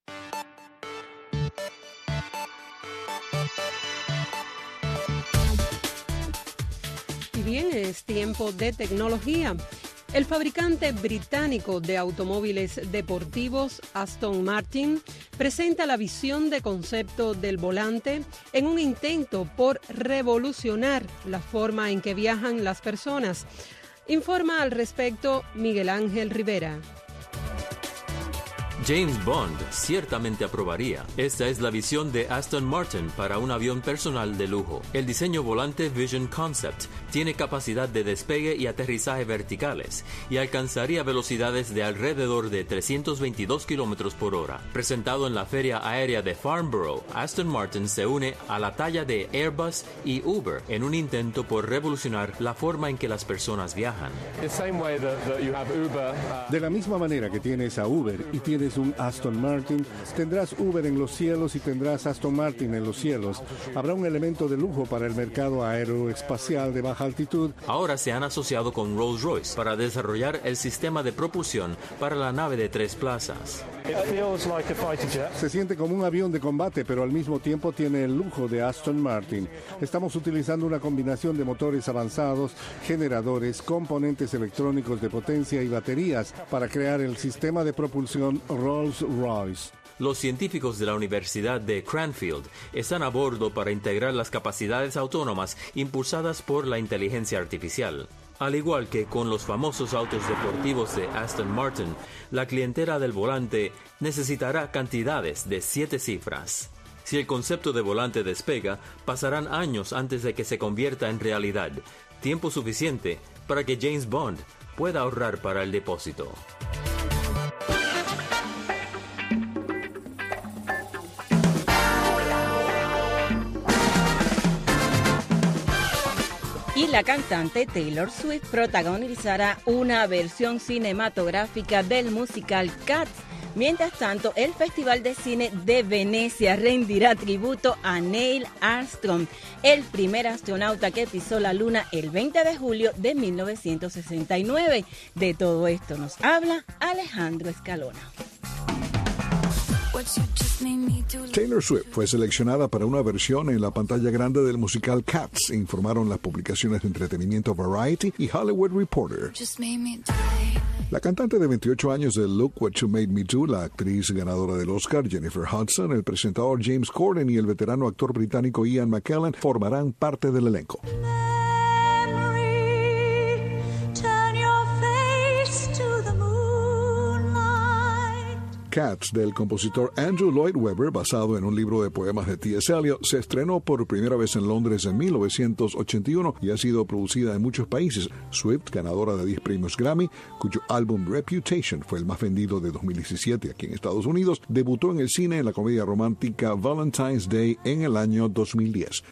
Y bien, es tiempo de tecnología. El fabricante británico de automóviles deportivos Aston Martin presenta la visión de concepto del volante en un intento por revolucionar la forma en que viajan las personas. Informa al respecto Miguel Ángel Rivera. James Bond ciertamente aprobaría. Esta es la visión de Aston Martin para un avión personal de lujo. El diseño volante Vision Concept tiene capacidad de despegue y aterrizaje verticales y alcanzaría velocidades de alrededor de trescientos veintidós kilómetros por hora. Presentado en la Feria Aérea de Farnborough, Aston Martin se une a la talla de Airbus y Uber en un intento por revolucionar la forma en que las personas viajan. De la misma manera que tienes a Uber y tienes un Aston Martin, tendrás Uber en los cielos y tendrás Aston Martin en los cielos. Habrá un elemento de lujo para el mercado aeroespacial de baja altitud. Ahora se han asociado con Rolls-Royce para desarrollar el sistema de propulsión para la nave de tres plazas. Se siente como un avión de combate, pero al mismo tiempo tiene el lujo de Aston Martin. Estamos utilizando una combinación de motores avanzados, generadores, componentes electrónicos de potencia y baterías para crear el sistema de propulsión Rolls-Royce. Los científicos de la Universidad de Cranfield están a bordo para integrar las capacidades autónomas impulsadas por la inteligencia artificial. Al igual que con los famosos autos deportivos de Aston Martin, la clientela del volante necesitará cantidades de siete cifras. Si el concepto de volante despega, pasarán años antes de que se convierta en realidad, tiempo suficiente para que James Bond pueda ahorrar para el depósito. Y la cantante Taylor Swift protagonizará una versión cinematográfica del musical Cats. Mientras tanto, el Festival de Cine de Venecia rendirá tributo a Neil Armstrong, el primer astronauta que pisó la Luna el veinte de julio de mil novecientos sesenta y nueve. De todo esto nos habla Alejandro Escalona. Taylor Swift fue seleccionada para una versión en la pantalla grande del musical Cats, informaron las publicaciones de entretenimiento Variety y Hollywood Reporter. La cantante de veintiocho años de Look What You Made Me Do, la actriz ganadora del Oscar Jennifer Hudson, el presentador James Corden y el veterano actor británico Ian McKellen formarán parte del elenco. Cats, del compositor Andrew Lloyd Webber, basado en un libro de poemas de T S Eliot, se estrenó por primera vez en Londres en mil novecientos ochenta y uno y ha sido producida en muchos países. Swift, ganadora de diez premios Grammy, cuyo álbum Reputation fue el más vendido de dos mil diecisiete aquí en Estados Unidos, debutó en el cine en la comedia romántica Valentine's Day en el año dos mil diez.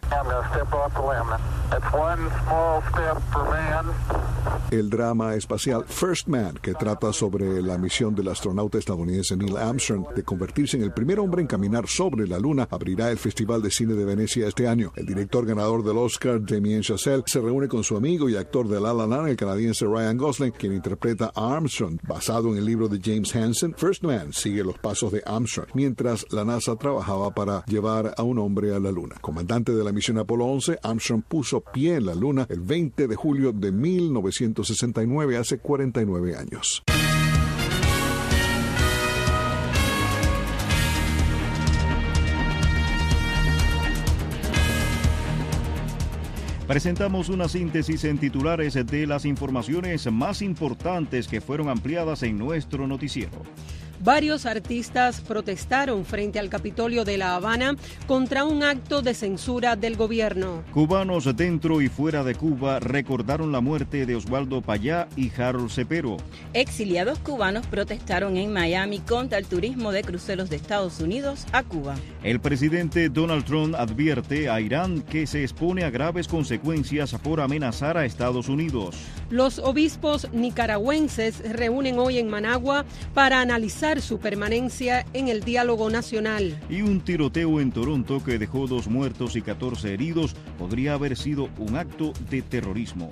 El drama espacial First Man, que trata sobre la misión del astronauta estadounidense Neil Armstrong de convertirse en el primer hombre en caminar sobre la Luna, abrirá el Festival de Cine de Venecia este año. El director ganador del Oscar, Damien Chazelle, se reúne con su amigo y actor de La La Land, el canadiense Ryan Gosling, quien interpreta a Armstrong. Basado en el libro de James Hansen, First Man sigue los pasos de Armstrong, mientras la NASA trabajaba para llevar a un hombre a la Luna. Comandante de la misión Apolo once, Armstrong puso pie en la Luna el veinte de julio de mil novecientos sesenta y nueve, hace cuarenta y nueve años. Presentamos una síntesis en titulares de las informaciones más importantes que fueron ampliadas en nuestro noticiero. Varios artistas protestaron frente al Capitolio de La Habana contra un acto de censura del gobierno. Cubanos dentro y fuera de Cuba recordaron la muerte de Oswaldo Payá y Harold Cepero. Exiliados cubanos protestaron en Miami contra el turismo de cruceros de Estados Unidos a Cuba. El presidente Donald Trump advierte a Irán que se expone a graves consecuencias por amenazar a Estados Unidos. Los obispos nicaragüenses reúnen hoy en Managua para analizar su permanencia en el diálogo nacional. Y un tiroteo en Toronto que dejó dos muertos y catorce heridos podría haber sido un acto de terrorismo.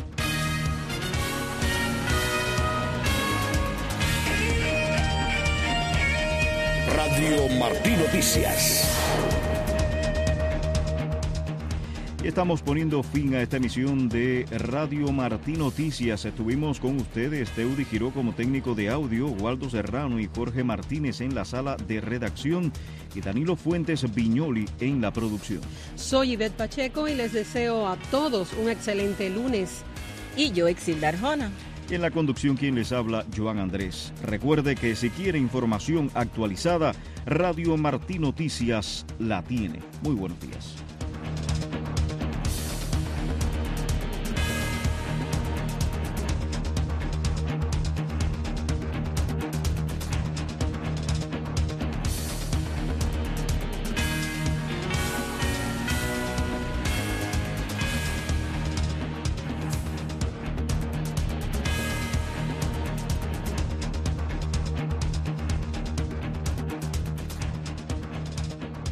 Radio Martí Noticias. Y estamos poniendo fin a esta emisión de Radio Martí Noticias. Estuvimos con ustedes, Teudi Giró como técnico de audio, Waldo Serrano y Jorge Martínez en la sala de redacción y Danilo Fuentes Viñoli en la producción. Soy Ivette Pacheco y les deseo a todos un excelente lunes. Y yo, Exilda Arjona. Y en la conducción, quien les habla, Joan Andrés. Recuerde que si quiere información actualizada, Radio Martí Noticias la tiene. Muy buenos días.